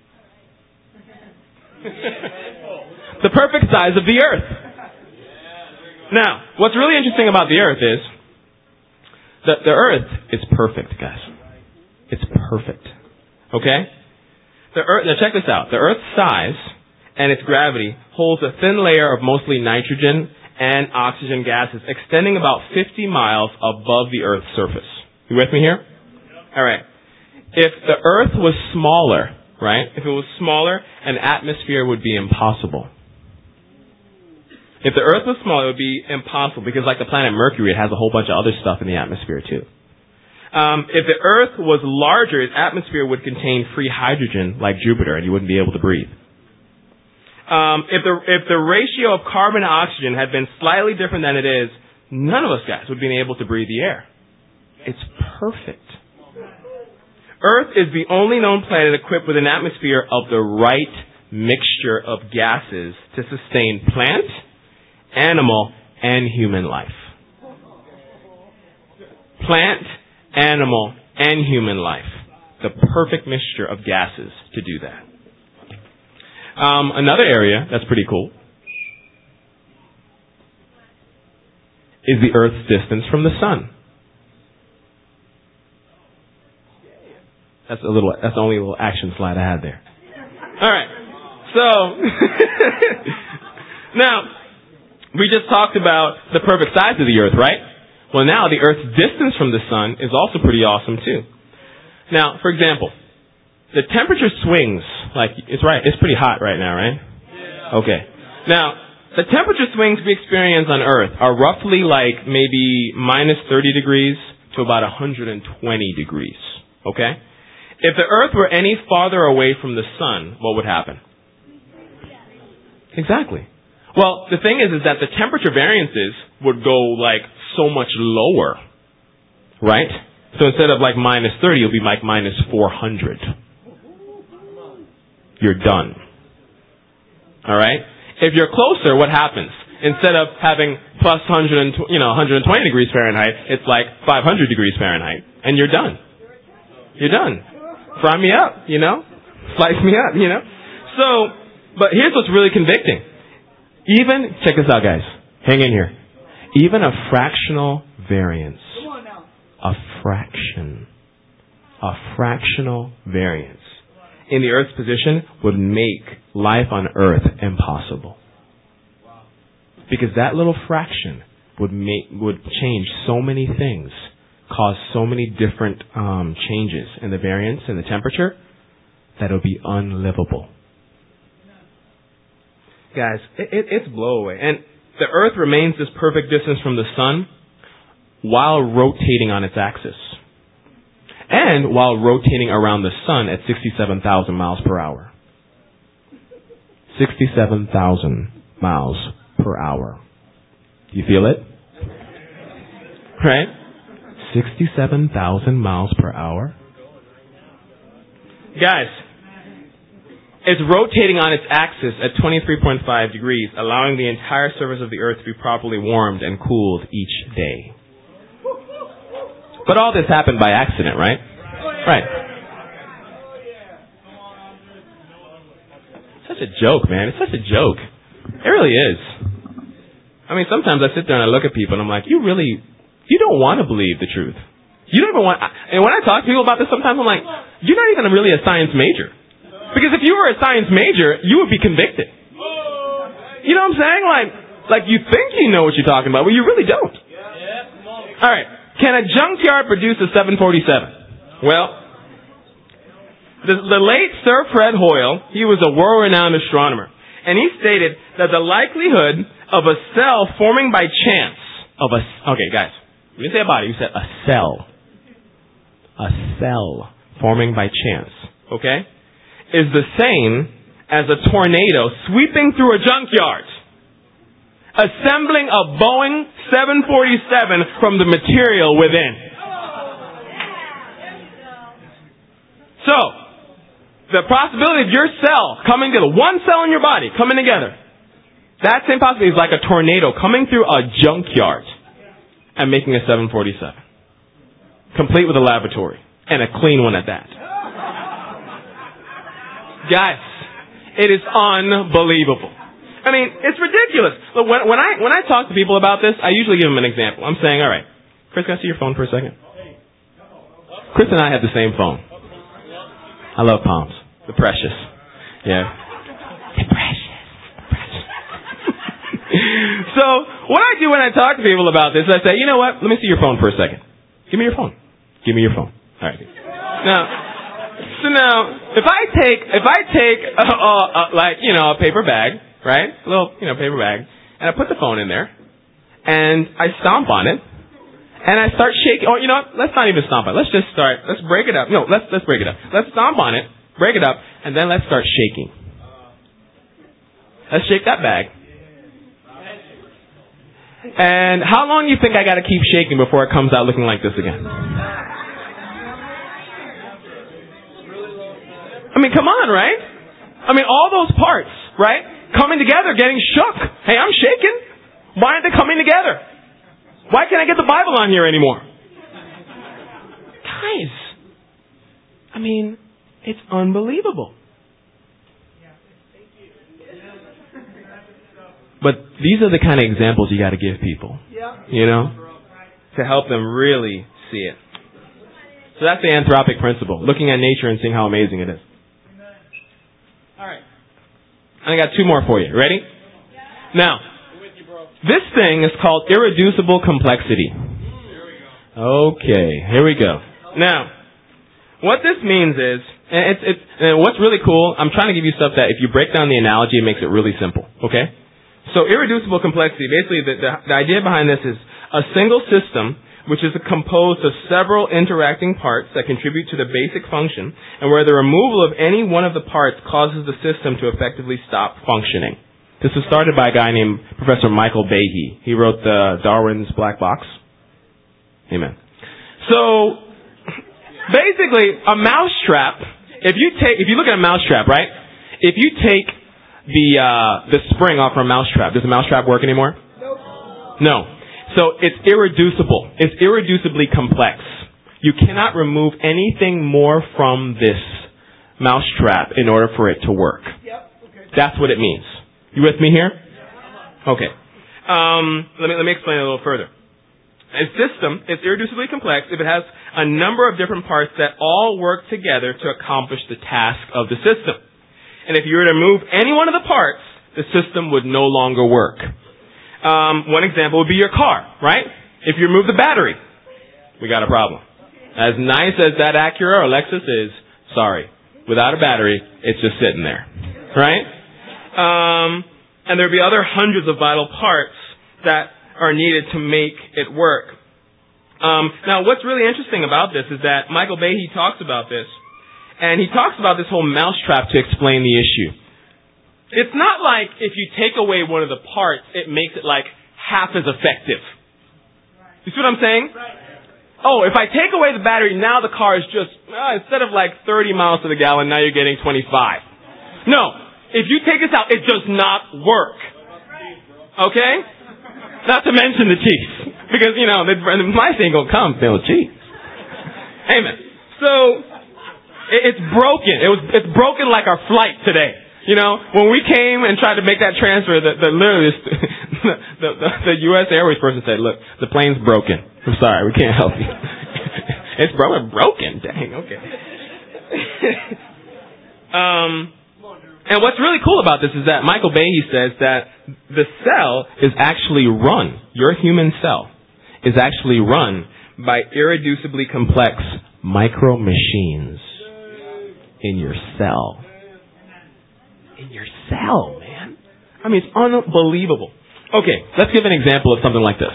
The perfect size of the Earth. Now, what's really interesting about the Earth is that the Earth is perfect, guys. It's perfect. Okay? The Earth, now check this out. The Earth's size and its gravity holds a thin layer of mostly nitrogen and oxygen gases extending about 50 miles above the Earth's surface. You with me here? All right. If the Earth was smaller, right? If it was smaller, an atmosphere would be impossible. If the Earth was smaller, it would be impossible because like the planet Mercury, it has a whole bunch of other stuff in the atmosphere too. If the Earth was larger, its atmosphere would contain free hydrogen like Jupiter and you wouldn't be able to breathe. If the ratio of carbon to oxygen had been slightly different than it is, none of us guys would have been able to breathe the air. It's perfect. Earth is the only known planet equipped with an atmosphere of the right mixture of gases to sustain plant, animal, and human life. Plant, animal, and human life. The perfect mixture of gases to do that. Another area that's pretty cool is the Earth's distance from the Sun. That's the only little action slide I had there. All right. So, now, we just talked about the perfect size of the Earth, right? Well, now the Earth's distance from the Sun is also pretty awesome too. Now, for example, the temperature swings, it's pretty hot right now, right? Yeah. Okay. Now, the temperature swings we experience on Earth are roughly like maybe minus 30 degrees to about 120 degrees. Okay? If the Earth were any farther away from the Sun, what would happen? Exactly. Well, the thing is that the temperature variances would go like so much lower, right? So instead of like minus 30, it'll be like minus 400. You're done. All right? If you're closer, what happens? Instead of having plus 120 degrees Fahrenheit, it's like 500 degrees Fahrenheit, and you're done. You're done. Fry me up, slice me up, So, but here's what's really convicting. Check this out, guys. Hang in here. Even a fractional variance, a fractional variance in the Earth's position would make life on Earth impossible. Because that little fraction would change so many things, cause so many different changes in the variance and the temperature that it would be unlivable. Guys, it's blow away. And the Earth remains this perfect distance from the Sun while rotating on its axis. And while rotating around the Sun at 67,000 miles per hour. 67,000 miles per hour. You feel it? Right? 67,000 miles per hour. Guys, it's rotating on its axis at 23.5 degrees, allowing the entire surface of the Earth to be properly warmed and cooled each day. But all this happened by accident, right? Right. Such a joke, man. It's such a joke. It really is. I mean, sometimes I sit there and I look at people and I'm like, you don't want to believe the truth. You don't even want, and when I talk to people about this, sometimes I'm like, you're not even really a science major. Because if you were a science major, you would be convicted. You know what I'm saying? Like you think you know what you're talking about, but you really don't. All right. Can a junkyard produce a 747? Well, The late Sir Fred Hoyle, he was a world-renowned astronomer. And he stated that the likelihood of a cell forming by chance okay, guys, you didn't say a body, you said a cell. A cell forming by chance, okay, is the same as a tornado sweeping through a junkyard, assembling a Boeing 747 from the material within. So, the possibility of your cell coming together, one cell in your body coming together, that same possibility is like a tornado coming through a junkyard and making a 747. Complete with a laboratory. And a clean one at that. Guys, it is unbelievable. I mean, it's ridiculous. Look, when I talk to people about this, I usually give them an example. I'm saying, all right, Chris, can I see your phone for a second? Chris and I have the same phone. I love Palms. The precious. Yeah. The precious. So, what I do when I talk to people about this, I say, you know what? Let me see your phone for a second. Give me your phone. Give me your phone. All right. Now, if I take a paper bag, right? A little, paper bag, and I put the phone in there, and I stomp on it, and I start shaking. Or, let's not even stomp on it. Let's break it up. No, let's break it up. Let's stomp on it, break it up, and then let's start shaking. Let's shake that bag. And how long do you think I got to keep shaking before it comes out looking like this again? I mean, come on, right? I mean, all those parts, right? Coming together, getting shook. Hey, I'm shaking. Why aren't they coming together? Why can't I get the Bible on here anymore? Guys, I mean, it's unbelievable. But these are the kind of examples you got to give people, to help them really see it. So that's the anthropic principle, looking at nature and seeing how amazing it is. All right. I got two more for you. Ready? Now, this thing is called irreducible complexity. Okay, here we go. Now, what this means is, and what's really cool, I'm trying to give you stuff that if you break down the analogy, it makes it really simple. Okay? So irreducible complexity, basically the idea behind this is a single system which is composed of several interacting parts that contribute to the basic function, and where the removal of any one of the parts causes the system to effectively stop functioning. This was started by a guy named Professor Michael Behe. He wrote Darwin's Black Box. Amen. So, basically, a mousetrap, if you look at a mousetrap, right? If you take the spring off a mousetrap, does the mousetrap work anymore? No. So it's irreducible. It's irreducibly complex. You cannot remove anything more from this mousetrap in order for it to work. That's what it means. You with me here? Okay. Let me explain it a little further. A system is irreducibly complex if it has a number of different parts that all work together to accomplish the task of the system. And if you were to remove any one of the parts, the system would no longer work. One example would be your car, right? If you remove the battery, we got a problem. As nice as that Acura or Lexus is, sorry. Without a battery, it's just sitting there, right? And there'd be other hundreds of vital parts that are needed to make it work. Now, what's really interesting about this is that Michael Behe talks about this, and he talks about this whole mousetrap to explain the issue. It's not like if you take away one of the parts, it makes it like half as effective. You see what I'm saying? Oh, if I take away the battery, now the car is just, instead of like 30 miles to the gallon, now you're getting 25. No. If you take this out, it does not work. Okay? Not to mention the cheese. Because, my thing gonna come, still cheese. Amen. So, it's broken. It's broken like our flight today. When we came and tried to make that transfer, the U.S. Airways person said, look, the plane's broken. I'm sorry, we can't help you. It's broken. Dang, okay. And what's really cool about this is that Michael Behe says that the cell is actually run, your human cell is actually run by irreducibly complex micro machines. in your cell. In your cell, man. I mean, it's unbelievable. Okay, let's give an example of something like this.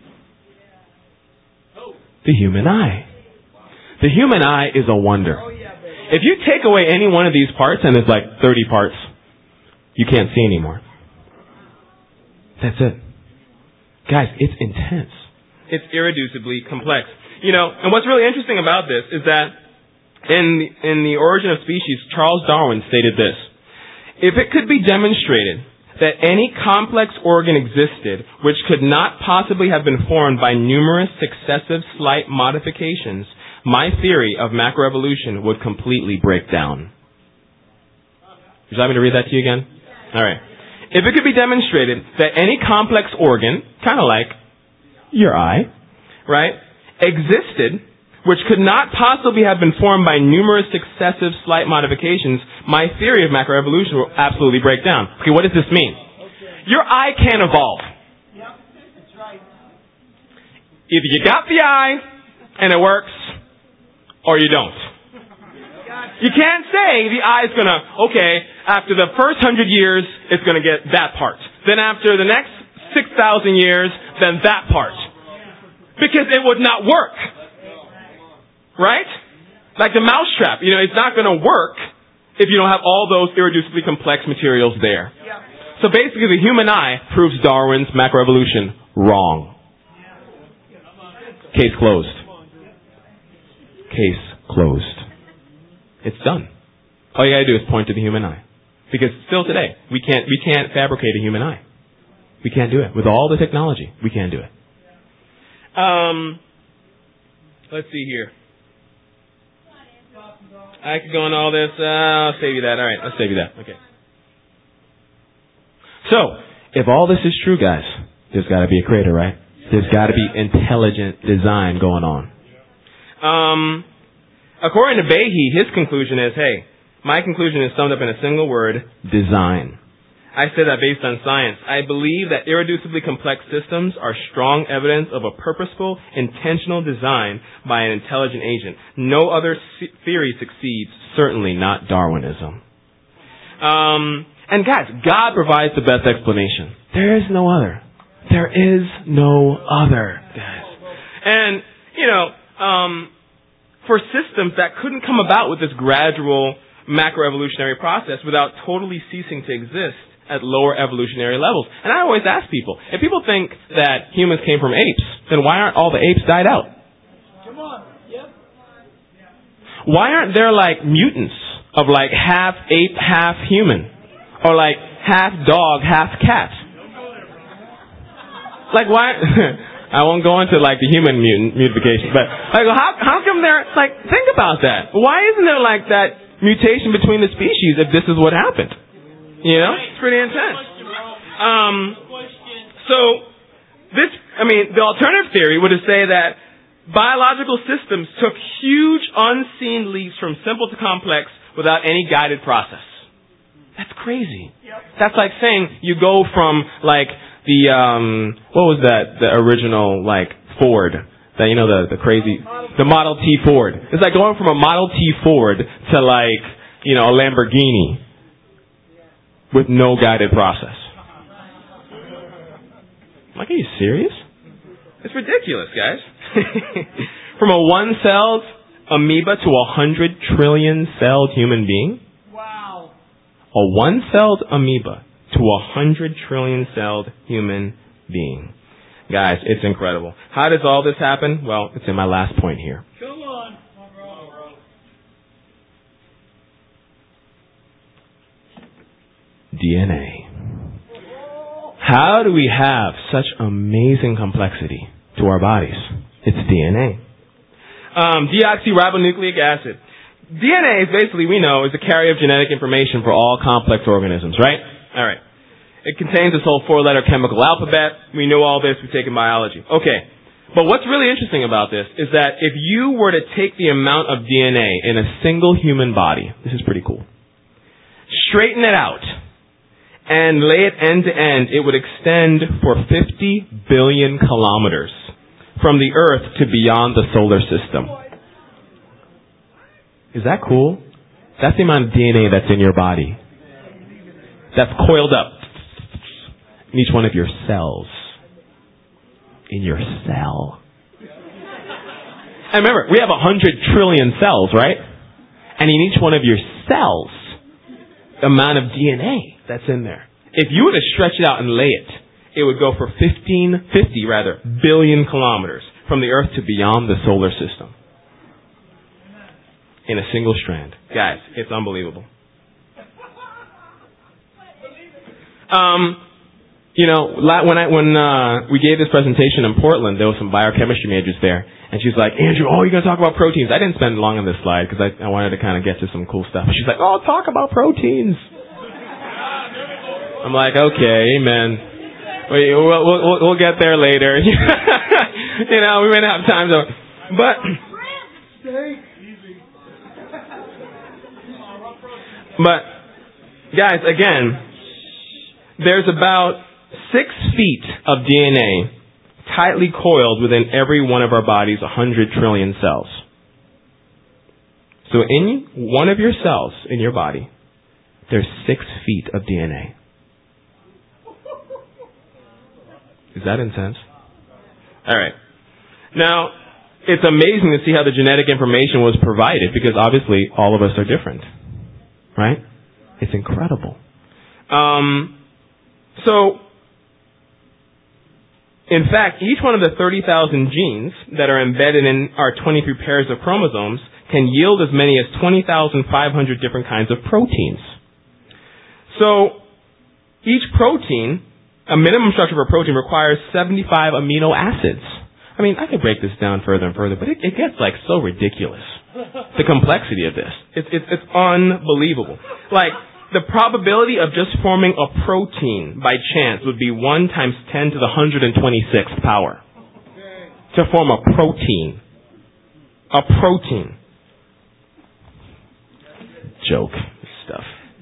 The human eye. The human eye is a wonder. If you take away any one of these parts, and there's like 30 parts, you can't see anymore. That's it. Guys, it's intense. It's irreducibly complex. You know, and what's really interesting about this is that in the Origin of Species, Charles Darwin stated this: if it could be demonstrated that any complex organ existed which could not possibly have been formed by numerous successive slight modifications, my theory of macroevolution would completely break down. Would you like me to read that to you again? All right. If it could be demonstrated that any complex organ, kind of like your eye, right, existed which could not possibly have been formed by numerous successive slight modifications, my theory of macroevolution will absolutely break down. Okay, what does this mean? Your eye can't evolve. Yep, that's right. Either you got the eye and it works, or you don't. You can't say the eye's gonna, okay, after the first 100 years, it's gonna get that part. Then after the next 6,000 years, then that part. Because it would not work. Right? Like the mousetrap. You know, it's not going to work if you don't have all those irreducibly complex materials there. So basically, the human eye proves Darwin's macroevolution wrong. Case closed. Case closed. It's done. All you got to do is point to the human eye. Because still today, we can't fabricate a human eye. We can't do it. With all the technology, we can't do it. Let's see here. I could go on all this. I'll save you that. All right, let's save you that. Okay. So, if all this is true, guys, there's got to be a creator, right? There's got to be intelligent design going on. According to Behe, his conclusion is, hey, my conclusion is summed up in a single word: design. I say that based on science. I believe that irreducibly complex systems are strong evidence of a purposeful, intentional design by an intelligent agent. No other theory succeeds, certainly not Darwinism. And guys, God provides the best explanation. There is no other. There is no other, guys. And, you know, for systems that couldn't come about with this gradual macroevolutionary process without totally ceasing to exist at lower evolutionary levels. And I always ask people, if people think that humans came from apes, then why aren't all the apes died out? Come on. Yep. Why aren't there like mutants of like half ape, half human? Or like half dog, half cat? Like why? I won't go into like the human mutification, but like how come there, like think about that. Why isn't there like that mutation between the species if this is what happened? You know, it's pretty intense. So the alternative theory would say that biological systems took huge unseen leaps from simple to complex without any guided process. That's crazy. Yep. That's like saying you go from like the what was that? The original like Ford. That, you know, the Model T Ford. It's like going from a Model T Ford to like, you know, a Lamborghini with no guided process. Like, are you serious? It's ridiculous, guys. From a one-celled amoeba to 100 trillion-celled human being? Wow. A one-celled amoeba to 100 trillion-celled human being. Guys, it's incredible. How does all this happen? Well, it's in my last point here. Come on. DNA. How do we have such amazing complexity to our bodies? It's DNA. Deoxyribonucleic acid. DNA is basically, we know, is a carrier of genetic information for all complex organisms, right? All right. It contains this whole 4-letter chemical alphabet. We know all this. We take in biology. Okay. But what's really interesting about this is that if you were to take the amount of DNA in a single human body, this is pretty cool, straighten it out, and lay it end to end, it would extend for 50 billion kilometers from the Earth to beyond the solar system. Is that cool? That's the amount of DNA that's in your body. That's coiled up in each one of your cells. In your cell. And remember, we have 100 trillion cells, right? And in each one of your cells, the amount of DNA that's in there. If you were to stretch it out and lay it, it would go for 50 billion kilometers from the Earth to beyond the solar system. In a single strand. Guys, it's unbelievable. When we gave this presentation in Portland, there was some biochemistry majors there. And she's like, Andrew, you're going to talk about proteins. I didn't spend long on this slide because I wanted to kind of get to some cool stuff. She's like, talk about proteins. I'm like, okay, amen. We'll get there later. We may not have time to. But, guys, again, there's about 6 feet of DNA tightly coiled within every one of our bodies, 100 trillion cells. So in one of your cells in your body, there's 6 feet of DNA. Is that intense? All right. Now, it's amazing to see how the genetic information was provided because obviously all of us are different. Right? It's incredible. In fact, each one of the 30,000 genes that are embedded in our 23 pairs of chromosomes can yield as many as 20,500 different kinds of proteins. So, each protein, a minimum structure of a protein requires 75 amino acids. I mean, I could break this down further and further, but it gets so ridiculous. The complexity of this. It's unbelievable. The probability of just forming a protein by chance would be 1 times 10 to the 126th power. To form a protein. A protein. Joke stuff.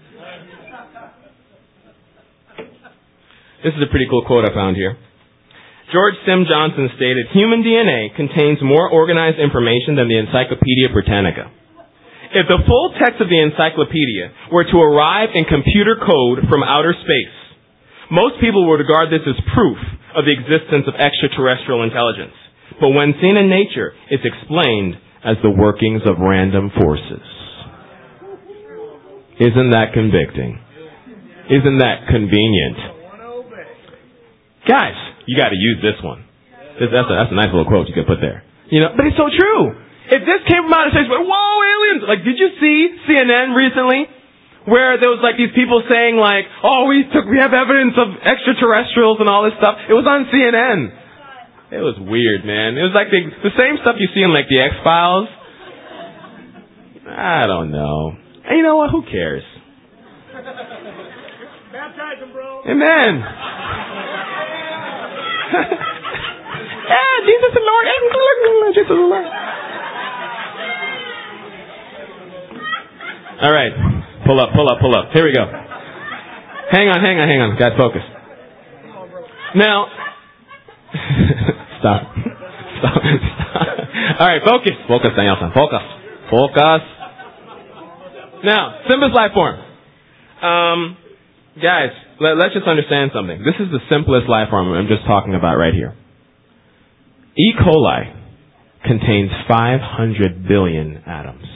This is a pretty cool quote I found here. George Sim Johnson stated, "Human DNA contains more organized information than the Encyclopedia Britannica. If the full text of the encyclopedia were to arrive in computer code from outer space, most people would regard this as proof of the existence of extraterrestrial intelligence. But when seen in nature, it's explained as the workings of random forces." Isn't that convicting? Isn't that convenient? Guys, you got to use this one. That's a nice little quote you could put there. But it's so true. If this came from outer space, whoa, aliens! Did you see CNN recently? Where there was these people saying we have evidence of extraterrestrials and all this stuff. It was on CNN. It was weird, man. It was the same stuff you see in the X-Files. I don't know. And you know what? Who cares? Baptize him, bro. Amen. Yeah, Jesus the Lord. Jesus the Lord. All right. Pull up. Here we go. Hang on. Guys, focus. Now, stop. All right, focus. Focus, Daniel-san. Focus. Now, simplest life form. Guys, let's just understand something. This is the simplest life form I'm just talking about right here. E. coli contains 500 billion atoms.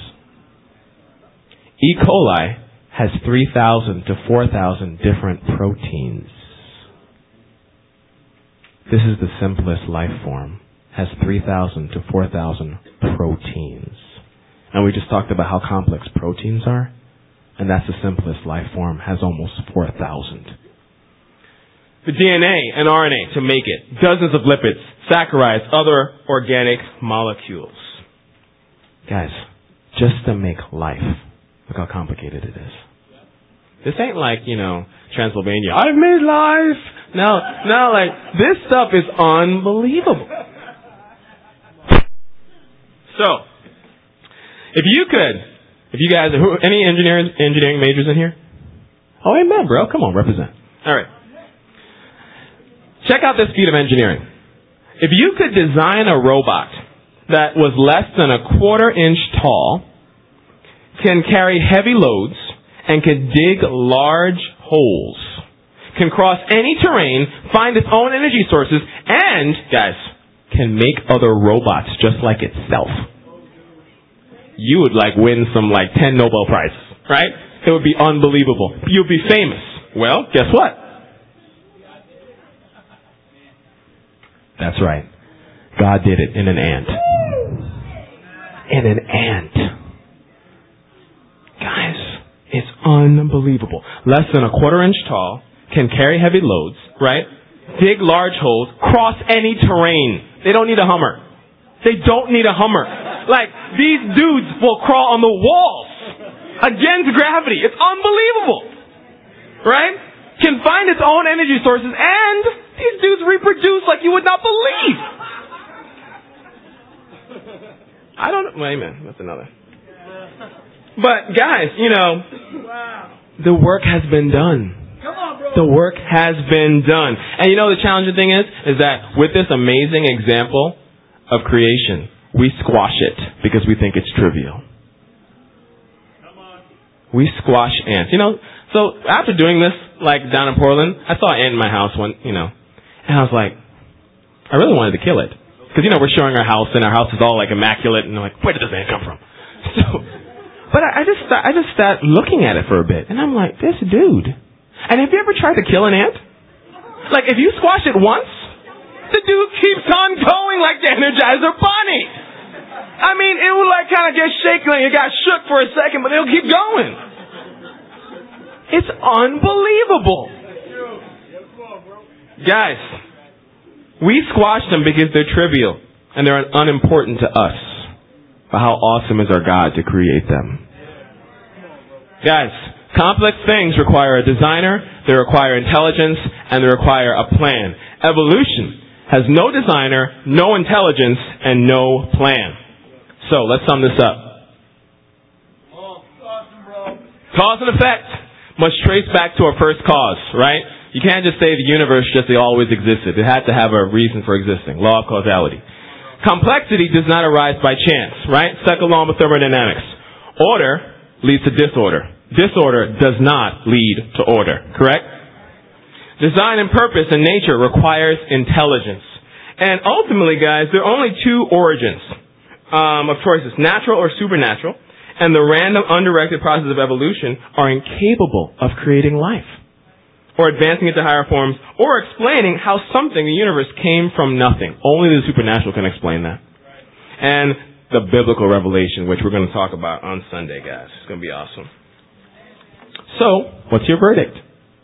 E. coli has 3,000 to 4,000 different proteins. This is the simplest life form. Has 3,000 to 4,000 proteins. And we just talked about how complex proteins are. And that's the simplest life form. Has almost 4,000. The DNA and RNA to make it. Dozens of lipids, saccharides, other organic molecules. Guys, just to make life. Look how complicated it is. This ain't Transylvania. I've made life. No, this stuff is unbelievable. So, if you guys, any engineering majors in here? Oh, amen, bro. Come on, represent. All right. Check out this feat of engineering. If you could design a robot that was less than a 1/4 inch tall, can carry heavy loads, and can dig large holes, can cross any terrain, find its own energy sources, and, guys, can make other robots just like itself. You would win some 10 Nobel Prizes, right? It would be unbelievable. You'd be famous. Well, guess what? That's right. God did it in an ant. In an ant. Guys, it's unbelievable. Less than a quarter-inch tall, can carry heavy loads, right? Dig large holes, cross any terrain. They don't need a Hummer. They don't need a Hummer. These dudes will crawl on the walls against gravity. It's unbelievable. Right? Can find its own energy sources, and these dudes reproduce like you would not believe. I don't know. Wait a minute. That's another. But guys, the work has been done. Come on, bro. The work has been done. And the challenging thing is that with this amazing example of creation, we squash it because we think it's trivial. Come on. We squash ants. So after doing this, down in Portland, I saw an ant in my house and I was like, I really wanted to kill it. Because, we're showing our house, and our house is all immaculate, and I'm like, where did this ant come from? But I just started looking at it for a bit, and I'm like, this dude. And have you ever tried to kill an ant? If you squash it once, the dude keeps on going like the Energizer Bunny. I mean, it would kind of get shaken, it got shook for a second, but it'll keep going. It's unbelievable. Guys, we squash them because they're trivial and they're unimportant to us. But how awesome is our God to create them? Guys, complex things require a designer, they require intelligence, and they require a plan. Evolution has no designer, no intelligence, and no plan. So, let's sum this up. Awesome, bro. Cause and effect must trace back to our first cause, right? You can't just say the universe just always existed. It had to have a reason for existing. Law of causality. Complexity does not arise by chance, right? Second law of thermodynamics. Order leads to disorder. Disorder does not lead to order, correct? Design and purpose in nature requires intelligence. And ultimately, guys, there are only two origins of choices, natural or supernatural. And the random, undirected process of evolution are incapable of creating life, or advancing into higher forms, or explaining how something, the universe, came from nothing. Only the supernatural can explain that. And the biblical revelation, which we're going to talk about on Sunday, guys. It's going to be awesome. So, what's your verdict?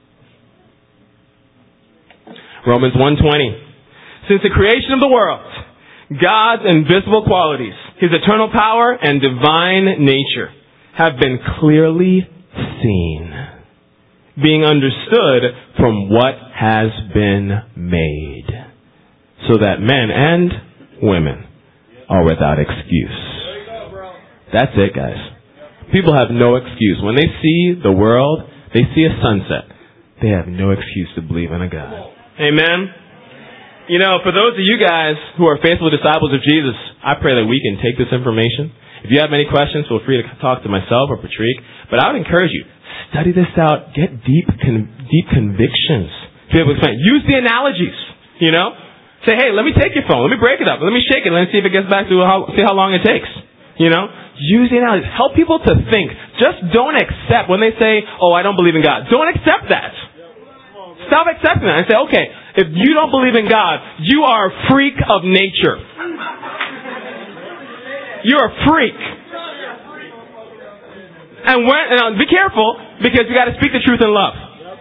Romans 1:20. Since the creation of the world, God's invisible qualities, His eternal power and divine nature have been clearly seen, being understood from what has been made, so that men and women are without excuse. That's it, guys. People have no excuse. When they see the world, they see a sunset, they have no excuse to believe in a God. Amen? For those of you guys who are faithful disciples of Jesus, I pray that we can take this information. If you have any questions, feel free to talk to myself or Patrick. But I would encourage you, study this out. Get deep convictions. To be able to explain. Use the analogies. Say, hey, let me take your phone. Let me break it up. Let me shake it. Let me see if it gets back to see how long it takes. Use the analogies. Help people to think. Just don't accept when they say, oh, I don't believe in God. Don't accept that. Stop accepting that and say, okay, if you don't believe in God, you are a freak of nature. You're a freak. And be careful, because you got to speak the truth in love.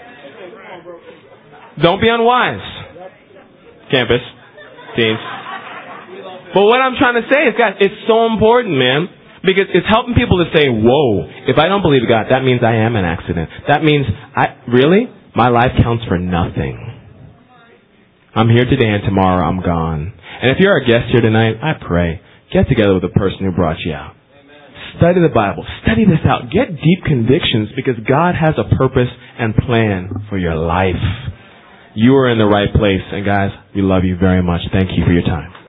Don't be unwise. Campus, teens. But what I'm trying to say is, guys, it's so important, man. Because it's helping people to say, whoa, if I don't believe in God, that means I am an accident. That means, my life counts for nothing. I'm here today and tomorrow I'm gone. And if you're a guest here tonight, I pray, get together with the person who brought you out. Study the Bible. Study this out. Get deep convictions, because God has a purpose and plan for your life. You are in the right place. And guys, we love you very much. Thank you for your time.